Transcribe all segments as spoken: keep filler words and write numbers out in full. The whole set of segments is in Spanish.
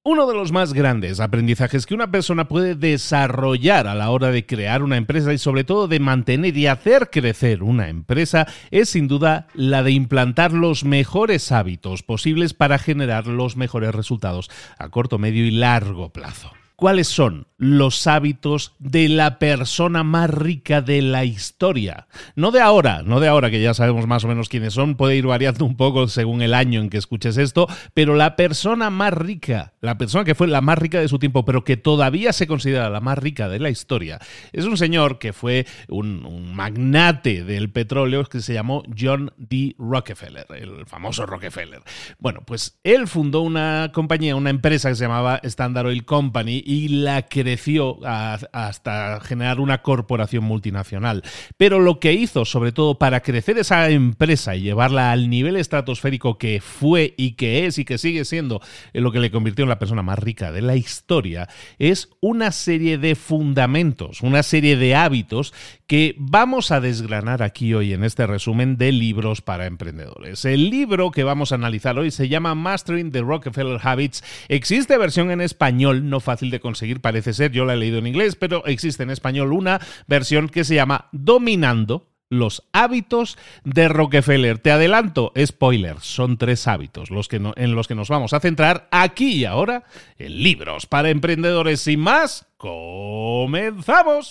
Uno de los más grandes aprendizajes que una persona puede desarrollar a la hora de crear una empresa y sobre todo de mantener y hacer crecer una empresa es sin duda la de implantar los mejores hábitos posibles para generar los mejores resultados a corto, medio y largo plazo. ¿Cuáles son los hábitos de la persona más rica de la historia? No de ahora, no de ahora que ya sabemos más o menos quiénes son, puede ir variando un poco según el año en que escuches esto, pero la persona más rica, la persona que fue la más rica de su tiempo, pero que todavía se considera la más rica de la historia, es un señor que fue un, un magnate del petróleo que se llamó John D. Rockefeller, el famoso Rockefeller. Bueno, pues él fundó una compañía, una empresa que se llamaba Standard Oil Company, y la creció a, hasta generar una corporación multinacional. Pero lo que hizo, sobre todo para crecer esa empresa y llevarla al nivel estratosférico que fue y que es y que sigue siendo lo que le convirtió en la persona más rica de la historia, es una serie de fundamentos, una serie de hábitos que vamos a desgranar aquí hoy en este resumen de libros para emprendedores. El libro que vamos a analizar hoy se llama Mastering the Rockefeller Habits. Existe versión en español, no fácil de conseguir, parece ser, yo la he leído en inglés, pero existe en español una versión que se llama Dominando los hábitos de Rockefeller. Te adelanto, spoiler, son tres hábitos los que no, en los que nos vamos a centrar aquí y ahora en Libros para Emprendedores. Sin más, ¡comenzamos!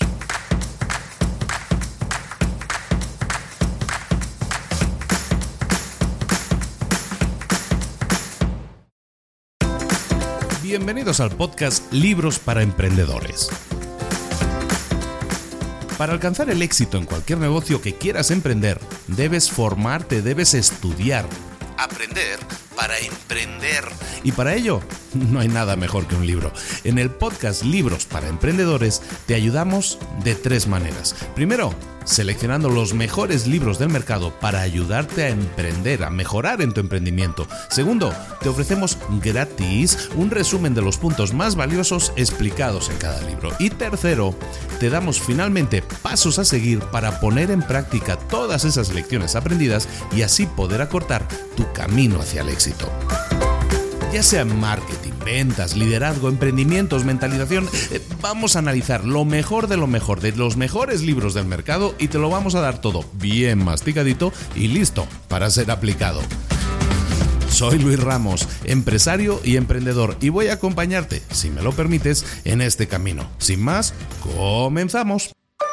Bienvenidos al podcast Libros para Emprendedores. Para alcanzar el éxito en cualquier negocio que quieras emprender, debes formarte, debes estudiar, aprender para emprender. Y para ello, no hay nada mejor que un libro. En el podcast Libros para Emprendedores te ayudamos de tres maneras. Primero, seleccionando los mejores libros del mercado para ayudarte a emprender, a mejorar en tu emprendimiento. Segundo, te ofrecemos gratis un resumen de los puntos más valiosos explicados en cada libro. Y tercero, te damos finalmente pasos a seguir para poner en práctica todas esas lecciones aprendidas y así poder acortar tu camino hacia el éxito. Ya sea en marketing, ventas, liderazgo, emprendimientos, mentalización, eh, vamos a analizar lo mejor de lo mejor, de los mejores libros del mercado y te lo vamos a dar todo bien masticadito y listo para ser aplicado. Soy Luis Ramos, empresario y emprendedor, y voy a acompañarte, si me lo permites, en este camino. Sin más, comenzamos.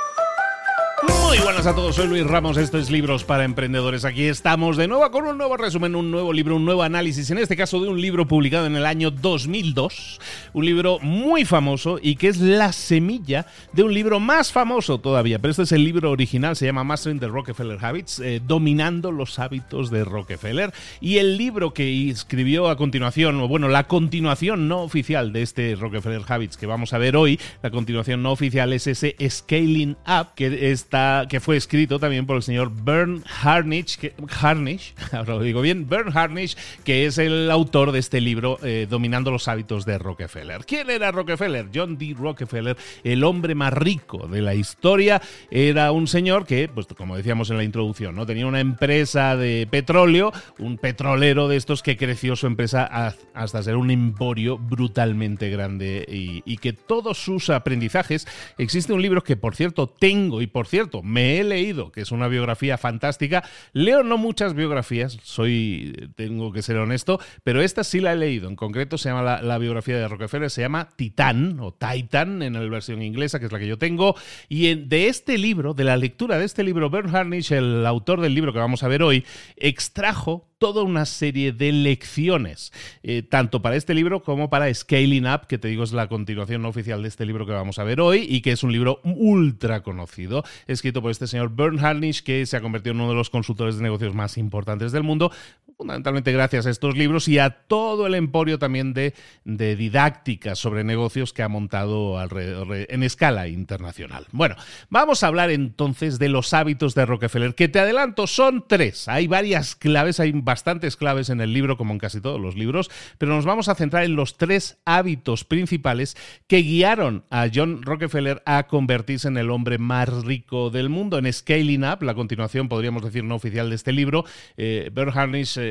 Muy buenas a todos, soy Luis Ramos, esto es Libros para Emprendedores. Aquí estamos de nuevo con un nuevo resumen, un nuevo libro, un nuevo análisis, en este caso de un libro publicado en el año dos mil dos, un libro muy famoso y que es la semilla de un libro más famoso todavía, pero este es el libro original, se llama Mastering the Rockefeller Habits, eh, Dominando los hábitos de Rockefeller, y el libro que escribió a continuación, o bueno, la continuación no oficial de este Rockefeller Habits que vamos a ver hoy, la continuación no oficial es ese Scaling Up, que está que fue escrito también por el señor Bern Harnish, que, Harnish, ahora lo digo bien, Bern Harnish, que es el autor de este libro, eh, Dominando los hábitos de Rockefeller. ¿Quién era Rockefeller? John D. Rockefeller, el hombre más rico de la historia. Era un señor que, pues como decíamos en la introducción, ¿no? Tenía una empresa de petróleo, un petrolero de estos que creció su empresa hasta ser un emporio brutalmente grande y, y que todos sus aprendizajes, existe un libro que por cierto tengo y por cierto me he leído, que es una biografía fantástica. Leo no muchas biografías, soy, tengo que ser honesto, pero esta sí la he leído. En concreto se llama la, la biografía de Rockefeller, se llama Titán o Titan en la versión inglesa, que es la que yo tengo. Y en, de este libro, de la lectura de este libro, Bern Harnish, el autor del libro que vamos a ver hoy, extrajo toda una serie de lecciones, eh, tanto para este libro como para Scaling Up, que te digo es la continuación no oficial de este libro que vamos a ver hoy y que es un libro ultra conocido, escrito por este señor Bern Harnish, que se ha convertido en uno de los consultores de negocios más importantes del mundo, fundamentalmente gracias a estos libros y a todo el emporio también de, de didáctica sobre negocios que ha montado alrededor, en escala internacional. Bueno, vamos a hablar entonces de los hábitos de Rockefeller, que te adelanto son tres. Hay varias claves, hay bastantes claves en el libro, como en casi todos los libros, pero nos vamos a centrar en los tres hábitos principales que guiaron a John Rockefeller a convertirse en el hombre más rico del mundo. En Scaling Up, la continuación, podríamos decir, no oficial de este libro, eh, Bern Harnish eh,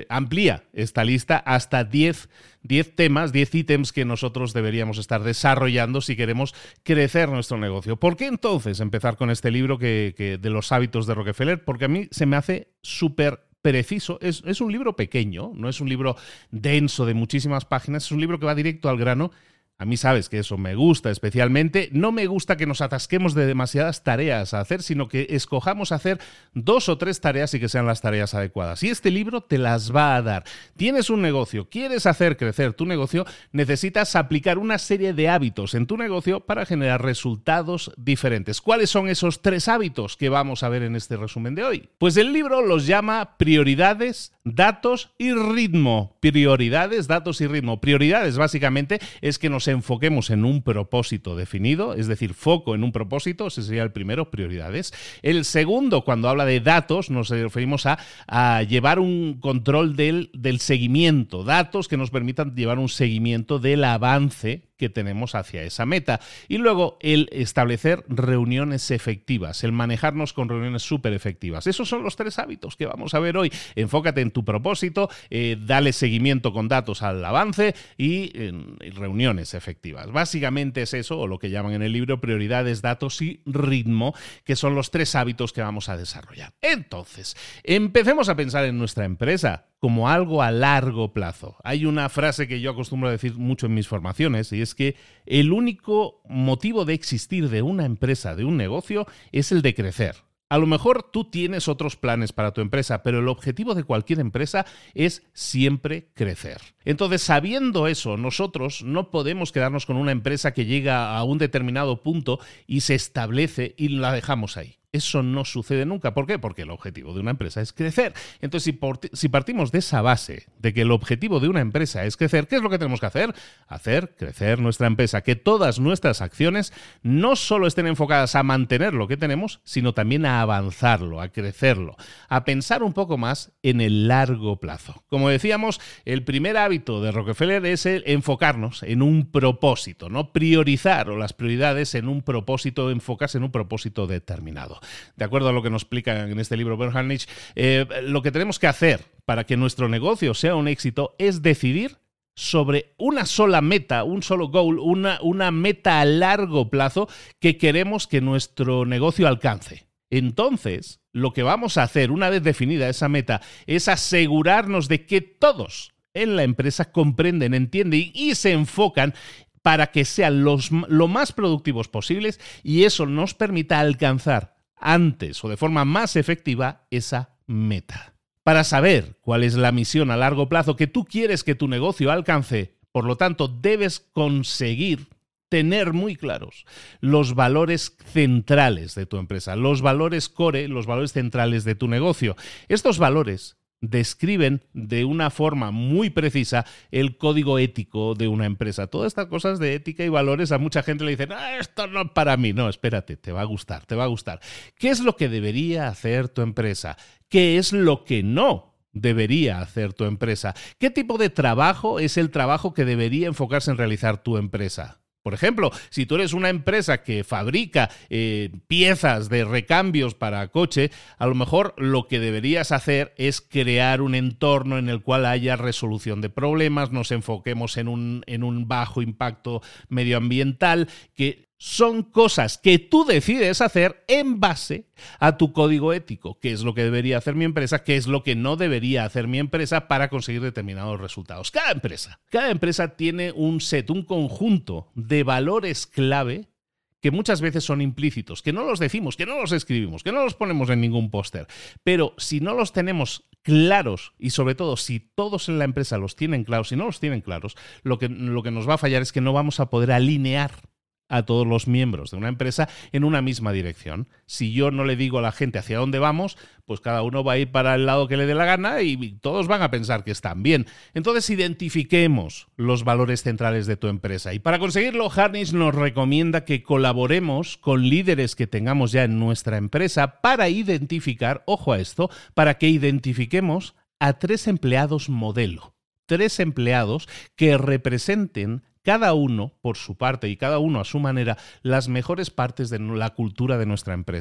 eh, amplía esta lista hasta diez temas, diez ítems que nosotros deberíamos estar desarrollando si queremos crecer nuestro negocio. ¿Por qué entonces empezar con este libro que, que de los hábitos de Rockefeller? Porque a mí se me hace súper preciso. Es, es un libro pequeño, no es un libro denso de muchísimas páginas, es un libro que va directo al grano. A mí sabes que eso me gusta especialmente. No me gusta que nos atasquemos de demasiadas tareas a hacer, sino que escojamos hacer dos o tres tareas y que sean las tareas adecuadas. Y este libro te las va a dar. Tienes un negocio, quieres hacer crecer tu negocio, necesitas aplicar una serie de hábitos en tu negocio para generar resultados diferentes. ¿Cuáles son esos tres hábitos que vamos a ver en este resumen de hoy? Pues el libro los llama prioridades, datos y ritmo. Prioridades, datos y ritmo. Prioridades básicamente es que nos enfoquemos en un propósito definido, es decir, foco en un propósito, ese sería el primero, prioridades. El segundo, cuando habla de datos, nos referimos a, a llevar un control del, del seguimiento, datos que nos permitan llevar un seguimiento del avance que tenemos hacia esa meta. Y luego el establecer reuniones efectivas, el manejarnos con reuniones súper efectivas. Esos son los tres hábitos que vamos a ver hoy. Enfócate en tu propósito, eh, dale seguimiento con datos al avance y en reuniones efectivas. Básicamente es eso, o lo que llaman en el libro prioridades, datos y ritmo, que son los tres hábitos que vamos a desarrollar. Entonces, empecemos a pensar en nuestra empresa como algo a largo plazo. Hay una frase que yo acostumbro a decir mucho en mis formaciones y es que el único motivo de existir de una empresa, de un negocio, es el de crecer. A lo mejor tú tienes otros planes para tu empresa, pero el objetivo de cualquier empresa es siempre crecer. Entonces, sabiendo eso, nosotros no podemos quedarnos con una empresa que llega a un determinado punto y se establece y la dejamos ahí. Eso no sucede nunca. ¿Por qué? Porque el objetivo de una empresa es crecer. Entonces, si, por, si partimos de esa base, de que el objetivo de una empresa es crecer, ¿qué es lo que tenemos que hacer? Hacer crecer nuestra empresa. Que todas nuestras acciones no solo estén enfocadas a mantener lo que tenemos, sino también a avanzarlo, a crecerlo, a pensar un poco más en el largo plazo. Como decíamos, el primer hábito de Rockefeller es el enfocarnos en un propósito, ¿no? Priorizar o las prioridades en un propósito, enfocarse en un propósito determinado. De acuerdo a lo que nos explica en este libro Bernhardt, eh, lo que tenemos que hacer para que nuestro negocio sea un éxito es decidir sobre una sola meta, un solo goal, una, una meta a largo plazo que queremos que nuestro negocio alcance. Entonces, lo que vamos a hacer una vez definida esa meta es asegurarnos de que todos en la empresa comprenden, entienden y se enfocan para que sean los, lo más productivos posibles y eso nos permita alcanzar antes o de forma más efectiva esa meta. Para saber cuál es la misión a largo plazo que tú quieres que tu negocio alcance, por lo tanto, debes conseguir tener muy claros los valores centrales de tu empresa, los valores core, los valores centrales de tu negocio. Estos valores describen de una forma muy precisa el código ético de una empresa. Todas estas cosas de ética y valores a mucha gente le dicen, ah, esto no es para mí. No, espérate, te va a gustar, te va a gustar. ¿Qué es lo que debería hacer tu empresa? ¿Qué es lo que no debería hacer tu empresa? ¿Qué tipo de trabajo es el trabajo que debería enfocarse en realizar tu empresa? Por ejemplo, si tú eres una empresa que fabrica eh, piezas de recambios para coche, a lo mejor lo que deberías hacer es crear un entorno en el cual haya resolución de problemas, nos enfoquemos en un, en un bajo impacto medioambiental, que son cosas que tú decides hacer en base a tu código ético. ¿Qué es lo que debería hacer mi empresa? ¿Qué es lo que no debería hacer mi empresa para conseguir determinados resultados? Cada empresa, cada empresa tiene un set, un conjunto de valores clave que muchas veces son implícitos, que no los decimos, que no los escribimos, que no los ponemos en ningún póster. Pero si no los tenemos claros y sobre todo si todos en la empresa los tienen claros, si no los tienen claros, lo que, lo que nos va a fallar es que no vamos a poder alinear a todos los miembros de una empresa en una misma dirección. Si yo no le digo a la gente hacia dónde vamos, pues cada uno va a ir para el lado que le dé la gana y todos van a pensar que están bien. Entonces identifiquemos los valores centrales de tu empresa. Y para conseguirlo, Harnish nos recomienda que colaboremos con líderes que tengamos ya en nuestra empresa para identificar, ojo a esto, para que identifiquemos a tres empleados modelo. Tres empleados que representen cada uno por su parte y cada uno a su manera las mejores partes de la cultura de nuestra empresa.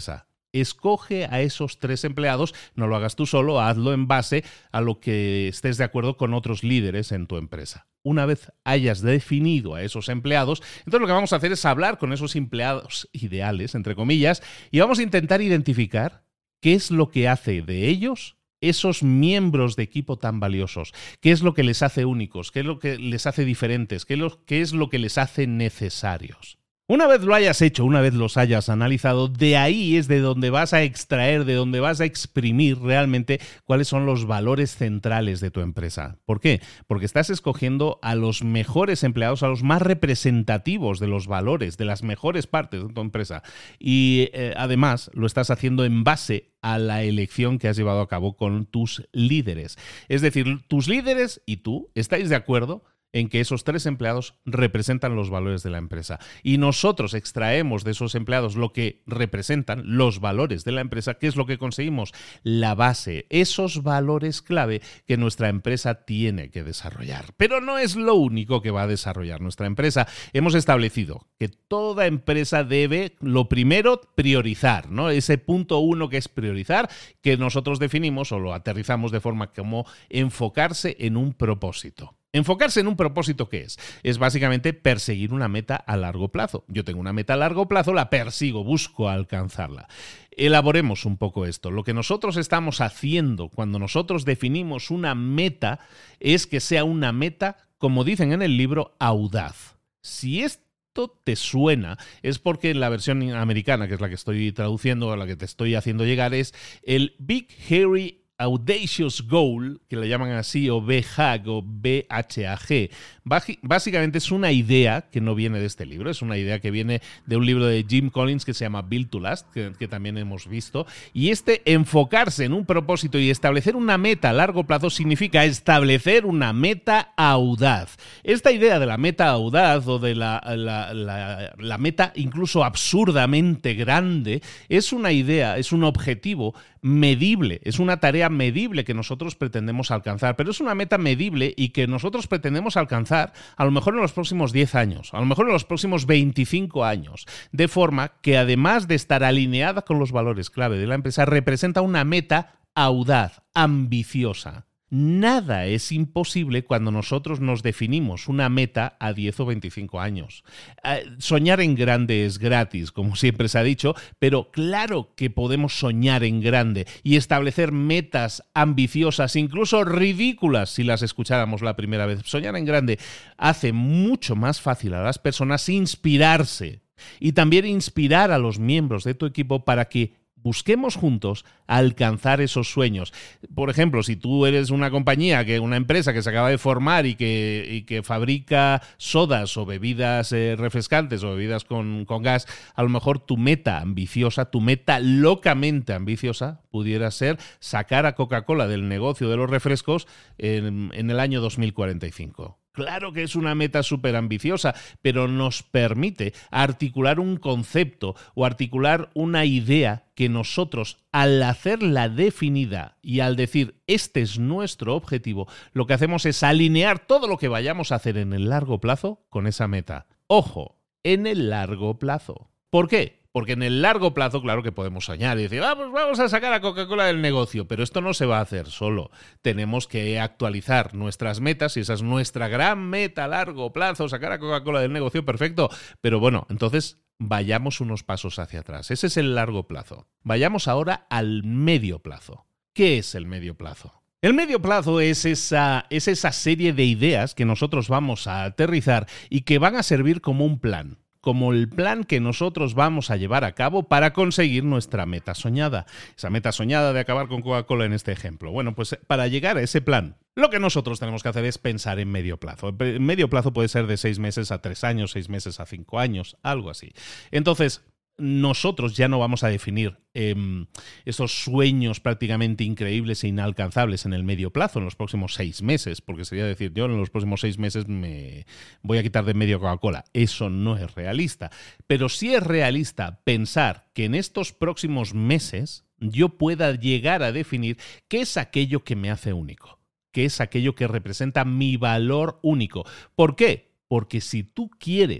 Escoge a esos tres empleados, no lo hagas tú solo, hazlo en base a lo que estés de acuerdo con otros líderes en tu empresa. Una vez hayas definido a esos empleados, entonces lo que vamos a hacer es hablar con esos empleados ideales, entre comillas, y vamos a intentar identificar qué es lo que hace de ellos esos miembros de equipo tan valiosos, qué es lo que les hace únicos, qué es lo que les hace diferentes, qué es lo, qué es lo que les hace necesarios. Una vez lo hayas hecho, una vez los hayas analizado, de ahí es de donde vas a extraer, de donde vas a exprimir realmente cuáles son los valores centrales de tu empresa. ¿Por qué? Porque estás escogiendo a los mejores empleados, a los más representativos de los valores, de las mejores partes de tu empresa. Y eh, además lo estás haciendo en base a la elección que has llevado a cabo con tus líderes. Es decir, tus líderes y tú estáis de acuerdo en que esos tres empleados representan los valores de la empresa. Y nosotros extraemos de esos empleados lo que representan los valores de la empresa. ¿Qué es lo que conseguimos? La base, esos valores clave que nuestra empresa tiene que desarrollar. Pero no es lo único que va a desarrollar nuestra empresa. Hemos establecido que toda empresa debe, lo primero, priorizar, ¿no? Ese punto uno que es priorizar, que nosotros definimos o lo aterrizamos de forma como enfocarse en un propósito. Enfocarse en un propósito, ¿qué es? Es básicamente perseguir una meta a largo plazo. Yo tengo una meta a largo plazo, la persigo, busco alcanzarla. Elaboremos un poco esto. Lo que nosotros estamos haciendo cuando nosotros definimos una meta es que sea una meta, como dicen en el libro, audaz. Si esto te suena, es porque en la versión americana, que es la que estoy traduciendo o la que te estoy haciendo llegar, es el Big Hairy Audacious Goal, que le llaman así, o B H A G o B H A G. Básicamente es una idea que no viene de este libro, es una idea que viene de un libro de Jim Collins que se llama Built to Last, que, que también hemos visto. Y este enfocarse en un propósito y establecer una meta a largo plazo significa establecer una meta audaz. Esta idea de la meta audaz o de la, la, la, la meta incluso absurdamente grande es una idea, es un objetivo medible, es una tarea medible que nosotros pretendemos alcanzar, pero es una meta medible y que nosotros pretendemos alcanzar a lo mejor en los próximos diez años, a lo mejor en los próximos veinticinco años, de forma que además de estar alineada con los valores clave de la empresa, representa una meta audaz, ambiciosa. Nada es imposible cuando nosotros nos definimos una meta a diez o veinticinco años. Eh, soñar en grande es gratis, como siempre se ha dicho, pero claro que podemos soñar en grande y establecer metas ambiciosas, incluso ridículas, si las escucháramos la primera vez. Soñar en grande hace mucho más fácil a las personas inspirarse y también inspirar a los miembros de tu equipo para que busquemos juntos alcanzar esos sueños. Por ejemplo, si tú eres una compañía, que una empresa que se acaba de formar y que, y que fabrica sodas o bebidas eh, refrescantes o bebidas con, con gas, a lo mejor tu meta ambiciosa, tu meta locamente ambiciosa, pudiera ser sacar a Coca-Cola del negocio de los refrescos en, en el año dos mil cuarenta y cinco. Claro que es una meta súper ambiciosa, pero nos permite articular un concepto o articular una idea que nosotros, al hacerla definida y al decir este es nuestro objetivo, lo que hacemos es alinear todo lo que vayamos a hacer en el largo plazo con esa meta. Ojo, en el largo plazo. ¿Por qué? Porque en el largo plazo, claro que podemos soñar y decir, vamos, vamos a sacar a Coca-Cola del negocio, pero esto no se va a hacer solo. Tenemos que actualizar nuestras metas y esa es nuestra gran meta a largo plazo, sacar a Coca-Cola del negocio, perfecto. Pero bueno, entonces vayamos unos pasos hacia atrás. Ese es el largo plazo. Vayamos ahora al medio plazo. ¿Qué es el medio plazo? El medio plazo es esa, es esa serie de ideas que nosotros vamos a aterrizar y que van a servir como un plan. Como el plan que nosotros vamos a llevar a cabo para conseguir nuestra meta soñada. Esa meta soñada de acabar con Coca-Cola en este ejemplo. Bueno, pues para llegar a ese plan, lo que nosotros tenemos que hacer es pensar en medio plazo. El medio plazo puede ser de seis meses a tres años, seis meses a cinco años, algo así. Entonces, nosotros ya no vamos a definir eh, esos sueños prácticamente increíbles e inalcanzables en el medio plazo, en los próximos seis meses, porque sería decir, yo en los próximos seis meses me voy a quitar de en medio Coca-Cola. Eso no es realista. Pero sí es realista pensar que en estos próximos meses yo pueda llegar a definir qué es aquello que me hace único, qué es aquello que representa mi valor único. ¿Por qué? Porque si tú quieres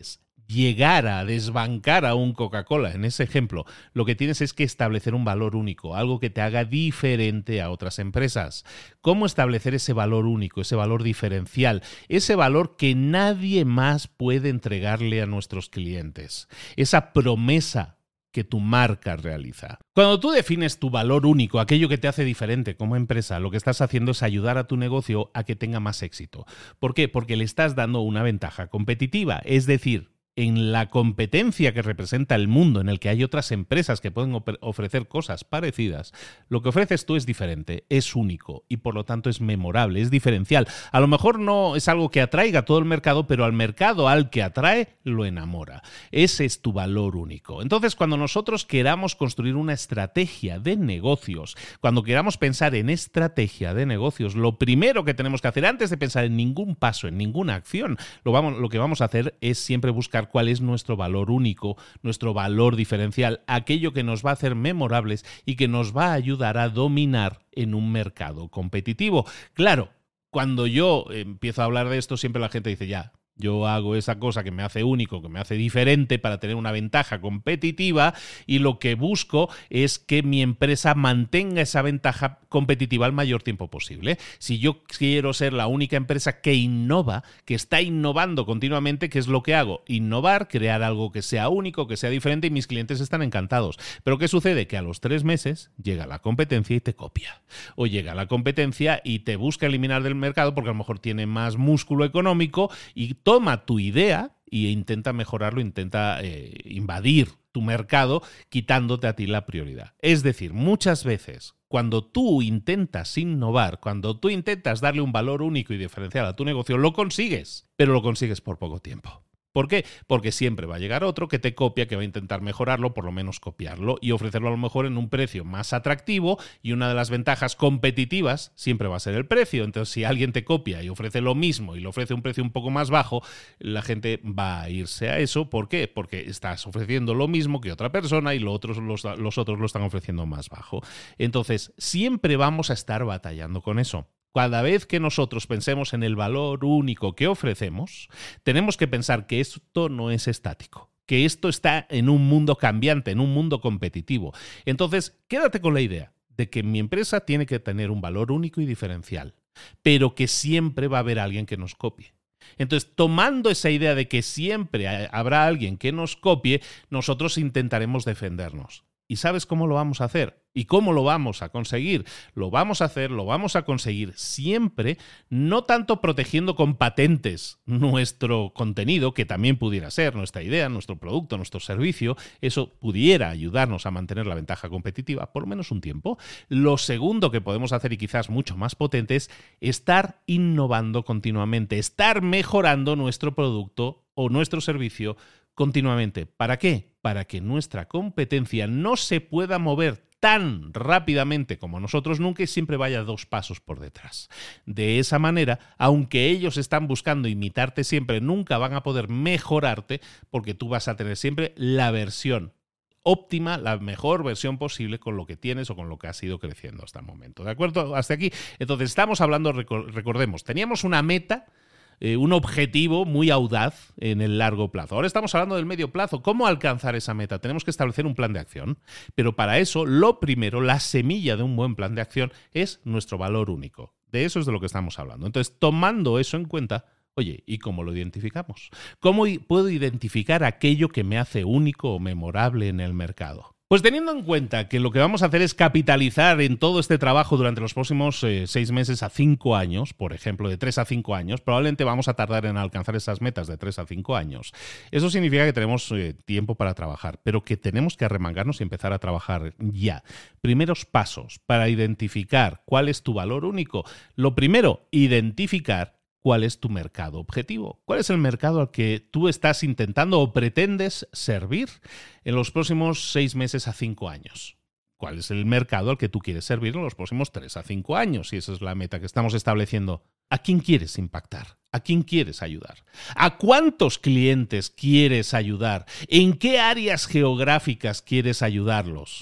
llegar a desbancar a un Coca-Cola, en ese ejemplo, lo que tienes es que establecer un valor único, algo que te haga diferente a otras empresas. ¿Cómo establecer ese valor único, ese valor diferencial, ese valor que nadie más puede entregarle a nuestros clientes? Esa promesa que tu marca realiza. Cuando tú defines tu valor único, aquello que te hace diferente como empresa, lo que estás haciendo es ayudar a tu negocio a que tenga más éxito. ¿Por qué? Porque le estás dando una ventaja competitiva, es decir, en la competencia que representa el mundo en el que hay otras empresas que pueden ofrecer cosas parecidas, lo que ofreces tú es diferente, es único y por lo tanto es memorable, es diferencial. A lo mejor no es algo que atraiga a todo el mercado, pero al mercado al que atrae lo enamora. Ese es tu valor único. Entonces, cuando nosotros queramos construir una estrategia de negocios, cuando queramos pensar en estrategia de negocios, lo primero que tenemos que hacer antes de pensar en ningún paso, en ninguna acción, lo, vamos, lo que vamos a hacer es siempre buscar cuál es nuestro valor único, nuestro valor diferencial, aquello que nos va a hacer memorables y que nos va a ayudar a dominar en un mercado competitivo. Claro, cuando yo empiezo a hablar de esto, siempre la gente dice, ya, yo hago esa cosa que me hace único, que me hace diferente para tener una ventaja competitiva y lo que busco es que mi empresa mantenga esa ventaja competitiva el mayor tiempo posible. Si yo quiero ser la única empresa que innova, que está innovando continuamente, ¿qué es lo que hago? Innovar, crear algo que sea único, que sea diferente y mis clientes están encantados. Pero ¿qué sucede? Que a los tres meses llega la competencia y te copia. O llega la competencia y te busca eliminar del mercado porque a lo mejor tiene más músculo económico y toma tu idea e intenta mejorarlo, intenta eh, invadir tu mercado quitándote a ti la prioridad. Es decir, muchas veces cuando tú intentas innovar, cuando tú intentas darle un valor único y diferencial a tu negocio, lo consigues, pero lo consigues por poco tiempo. ¿Por qué? Porque siempre va a llegar otro que te copia, que va a intentar mejorarlo, por lo menos copiarlo y ofrecerlo a lo mejor en un precio más atractivo, y una de las ventajas competitivas siempre va a ser el precio. Entonces, si alguien te copia y ofrece lo mismo y le ofrece un precio un poco más bajo, la gente va a irse a eso. ¿Por qué? Porque estás ofreciendo lo mismo que otra persona y los otros, los, los otros lo están ofreciendo más bajo. Entonces, siempre vamos a estar batallando con eso. Cada vez que nosotros pensemos en el valor único que ofrecemos, tenemos que pensar que esto no es estático, que esto está en un mundo cambiante, en un mundo competitivo. Entonces, quédate con la idea de que mi empresa tiene que tener un valor único y diferencial, pero que siempre va a haber alguien que nos copie. Entonces, tomando esa idea de que siempre habrá alguien que nos copie, nosotros intentaremos defendernos. ¿Y sabes cómo lo vamos a hacer? ¿Y cómo lo vamos a conseguir? Lo vamos a hacer, lo vamos a conseguir siempre, no tanto protegiendo con patentes nuestro contenido, que también pudiera ser nuestra idea, nuestro producto, nuestro servicio, eso pudiera ayudarnos a mantener la ventaja competitiva por lo menos un tiempo. Lo segundo que podemos hacer, y quizás mucho más potente, es estar innovando continuamente, estar mejorando nuestro producto o nuestro servicio continuamente. ¿Para qué? Para que nuestra competencia no se pueda mover tan rápidamente como nosotros nunca y siempre vaya dos pasos por detrás. De esa manera, aunque ellos están buscando imitarte siempre, nunca van a poder mejorarte porque tú vas a tener siempre la versión óptima, la mejor versión posible con lo que tienes o con lo que has ido creciendo hasta el momento. ¿De acuerdo? Hasta aquí. Entonces, estamos hablando, recordemos, teníamos una meta, Eh, un objetivo muy audaz en el largo plazo. Ahora estamos hablando del medio plazo. ¿Cómo alcanzar esa meta? Tenemos que establecer un plan de acción, pero para eso, lo primero, la semilla de un buen plan de acción es nuestro valor único. De eso es de lo que estamos hablando. Entonces, tomando eso en cuenta, oye, ¿y cómo lo identificamos? ¿Cómo puedo identificar aquello que me hace único o memorable en el mercado? Pues teniendo en cuenta que lo que vamos a hacer es capitalizar en todo este trabajo durante los próximos eh, seis meses a cinco años, por ejemplo, de tres a cinco años, probablemente vamos a tardar en alcanzar esas metas de tres a cinco años. Eso significa que tenemos eh, tiempo para trabajar, pero que tenemos que arremangarnos y empezar a trabajar ya. Primeros pasos para identificar cuál es tu valor único. Lo primero, identificar cuál es tu mercado objetivo. ¿Cuál es el mercado al que tú estás intentando o pretendes servir en los próximos seis meses a cinco años? ¿Cuál es el mercado al que tú quieres servir en los próximos tres a cinco años? Y esa es la meta que estamos estableciendo. ¿A quién quieres impactar? ¿A quién quieres ayudar? ¿A cuántos clientes quieres ayudar? ¿En qué áreas geográficas quieres ayudarlos?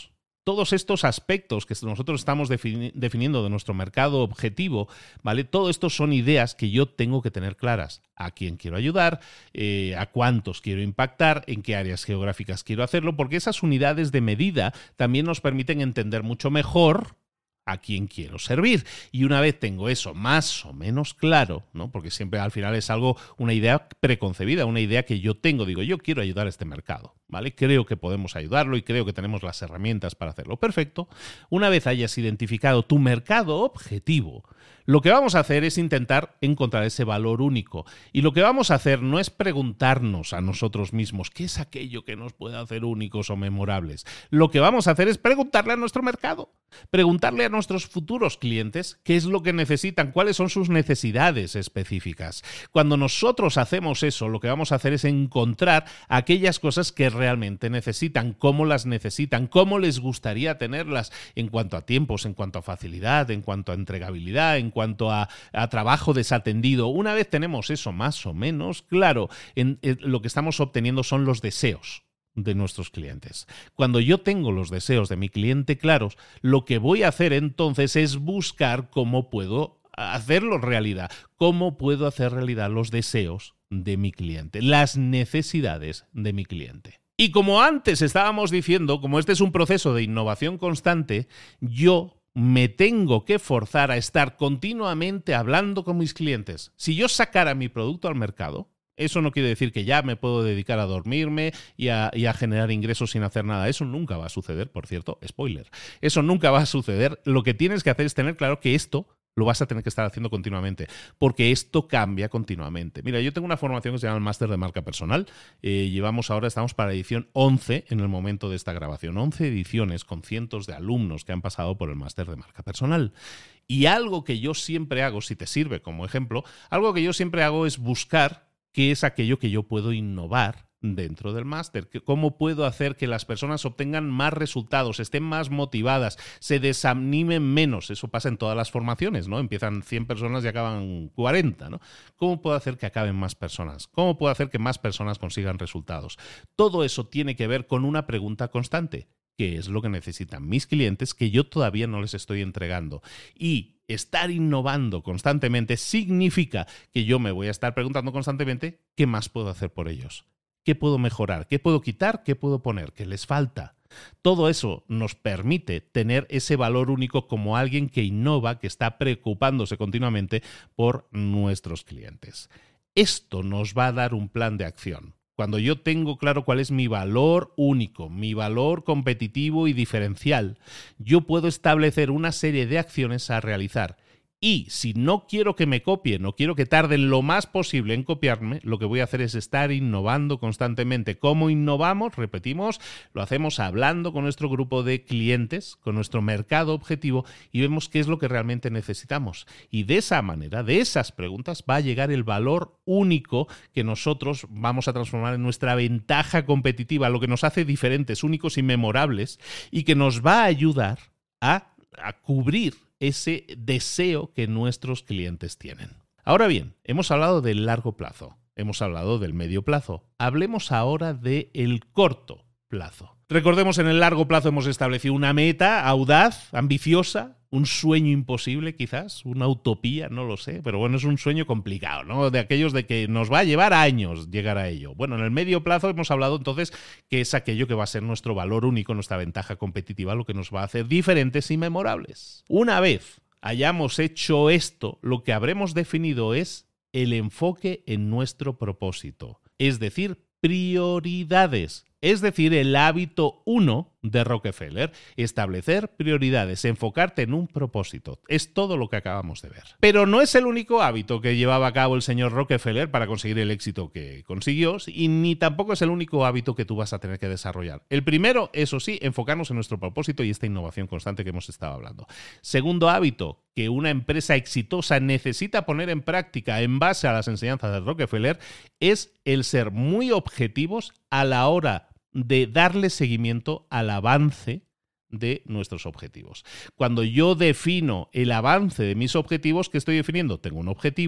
todos estos aspectos que nosotros estamos defini- definiendo de nuestro mercado objetivo, ¿vale? Todo esto son ideas que yo tengo que tener claras. A quién quiero ayudar, eh, a cuántos quiero impactar, en qué áreas geográficas quiero hacerlo, porque esas unidades de medida también nos permiten entender mucho mejor a quién quiero servir. Y una vez tengo eso más o menos claro, ¿no? Porque siempre al final es algo, una idea preconcebida, una idea que yo tengo, digo, yo quiero ayudar a este mercado, ¿vale? Creo que podemos ayudarlo y creo que tenemos las herramientas para hacerlo. Perfecto. Una vez hayas identificado tu mercado objetivo, lo que vamos a hacer es intentar encontrar ese valor único. Y lo que vamos a hacer no es preguntarnos a nosotros mismos qué es aquello que nos puede hacer únicos o memorables. Lo que vamos a hacer es preguntarle a nuestro mercado, preguntarle a nuestros futuros clientes qué es lo que necesitan, cuáles son sus necesidades específicas. Cuando nosotros hacemos eso, lo que vamos a hacer es encontrar aquellas cosas que realmente necesitan, cómo las necesitan, cómo les gustaría tenerlas en cuanto a tiempos, en cuanto a facilidad, en cuanto a entregabilidad, en cuanto a, a trabajo desatendido. Una vez tenemos eso más o menos claro, en, en, lo que estamos obteniendo son los deseos de nuestros clientes. Cuando yo tengo los deseos de mi cliente claros, lo que voy a hacer entonces es buscar cómo puedo hacerlo realidad, cómo puedo hacer realidad los deseos de mi cliente, las necesidades de mi cliente. Y como antes estábamos diciendo, como este es un proceso de innovación constante, yo me tengo que forzar a estar continuamente hablando con mis clientes. Si yo sacara mi producto al mercado, eso no quiere decir que ya me puedo dedicar a dormirme y a, y a generar ingresos sin hacer nada. Eso nunca va a suceder, por cierto, spoiler. Eso nunca va a suceder. Lo que tienes que hacer es tener claro que esto lo vas a tener que estar haciendo continuamente, porque esto cambia continuamente. Mira, yo tengo una formación que se llama el Máster de Marca Personal. Eh, llevamos ahora, estamos para la edición once en el momento de esta grabación. once ediciones con cientos de alumnos que han pasado por el Máster de Marca Personal. Y algo que yo siempre hago, si te sirve como ejemplo, algo que yo siempre hago es buscar qué es aquello que yo puedo innovar dentro del máster. ¿Cómo puedo hacer que las personas obtengan más resultados, estén más motivadas, se desanimen menos? Eso pasa en todas las formaciones, ¿no? Empiezan cien personas y acaban cuarenta, ¿no? ¿Cómo puedo hacer que acaben más personas? ¿Cómo puedo hacer que más personas consigan resultados? Todo eso tiene que ver con una pregunta constante. ¿Qué es lo que necesitan mis clientes que yo todavía no les estoy entregando? Y estar innovando constantemente significa que yo me voy a estar preguntando constantemente ¿qué más puedo hacer por ellos? ¿Qué puedo mejorar? ¿Qué puedo quitar? ¿Qué puedo poner? ¿Qué les falta? Todo eso nos permite tener ese valor único como alguien que innova, que está preocupándose continuamente por nuestros clientes. Esto nos va a dar un plan de acción. Cuando yo tengo claro cuál es mi valor único, mi valor competitivo y diferencial, yo puedo establecer una serie de acciones a realizar. Y si no quiero que me copien, no quiero que tarden lo más posible en copiarme, lo que voy a hacer es estar innovando constantemente. ¿Cómo innovamos? Repetimos, lo hacemos hablando con nuestro grupo de clientes, con nuestro mercado objetivo y vemos qué es lo que realmente necesitamos. Y de esa manera, de esas preguntas, va a llegar el valor único que nosotros vamos a transformar en nuestra ventaja competitiva, lo que nos hace diferentes, únicos y memorables y que nos va a ayudar a, a cubrir ese deseo que nuestros clientes tienen. Ahora bien, hemos hablado del largo plazo, hemos hablado del medio plazo. Hablemos ahora del corto plazo. Recordemos, en el largo plazo hemos establecido una meta audaz, ambiciosa, un sueño imposible quizás, una utopía, no lo sé, pero bueno, es un sueño complicado, ¿no? De aquellos de que nos va a llevar años llegar a ello. Bueno, en el medio plazo hemos hablado entonces que es aquello que va a ser nuestro valor único, nuestra ventaja competitiva, lo que nos va a hacer diferentes y memorables. Una vez hayamos hecho esto, lo que habremos definido es el enfoque en nuestro propósito, es decir, prioridades. Es decir, el hábito uno de Rockefeller, establecer prioridades, enfocarte en un propósito. Es todo lo que acabamos de ver. Pero no es el único hábito que llevaba a cabo el señor Rockefeller para conseguir el éxito que consiguió, y ni tampoco es el único hábito que tú vas a tener que desarrollar. El primero, eso sí, enfocarnos en nuestro propósito y esta innovación constante que hemos estado hablando. Segundo hábito que una empresa exitosa necesita poner en práctica en base a las enseñanzas de Rockefeller es el ser muy objetivos a la hora de darle seguimiento al avance de nuestros objetivos. Cuando yo defino el avance de mis objetivos, ¿qué estoy definiendo? Tengo un objetivo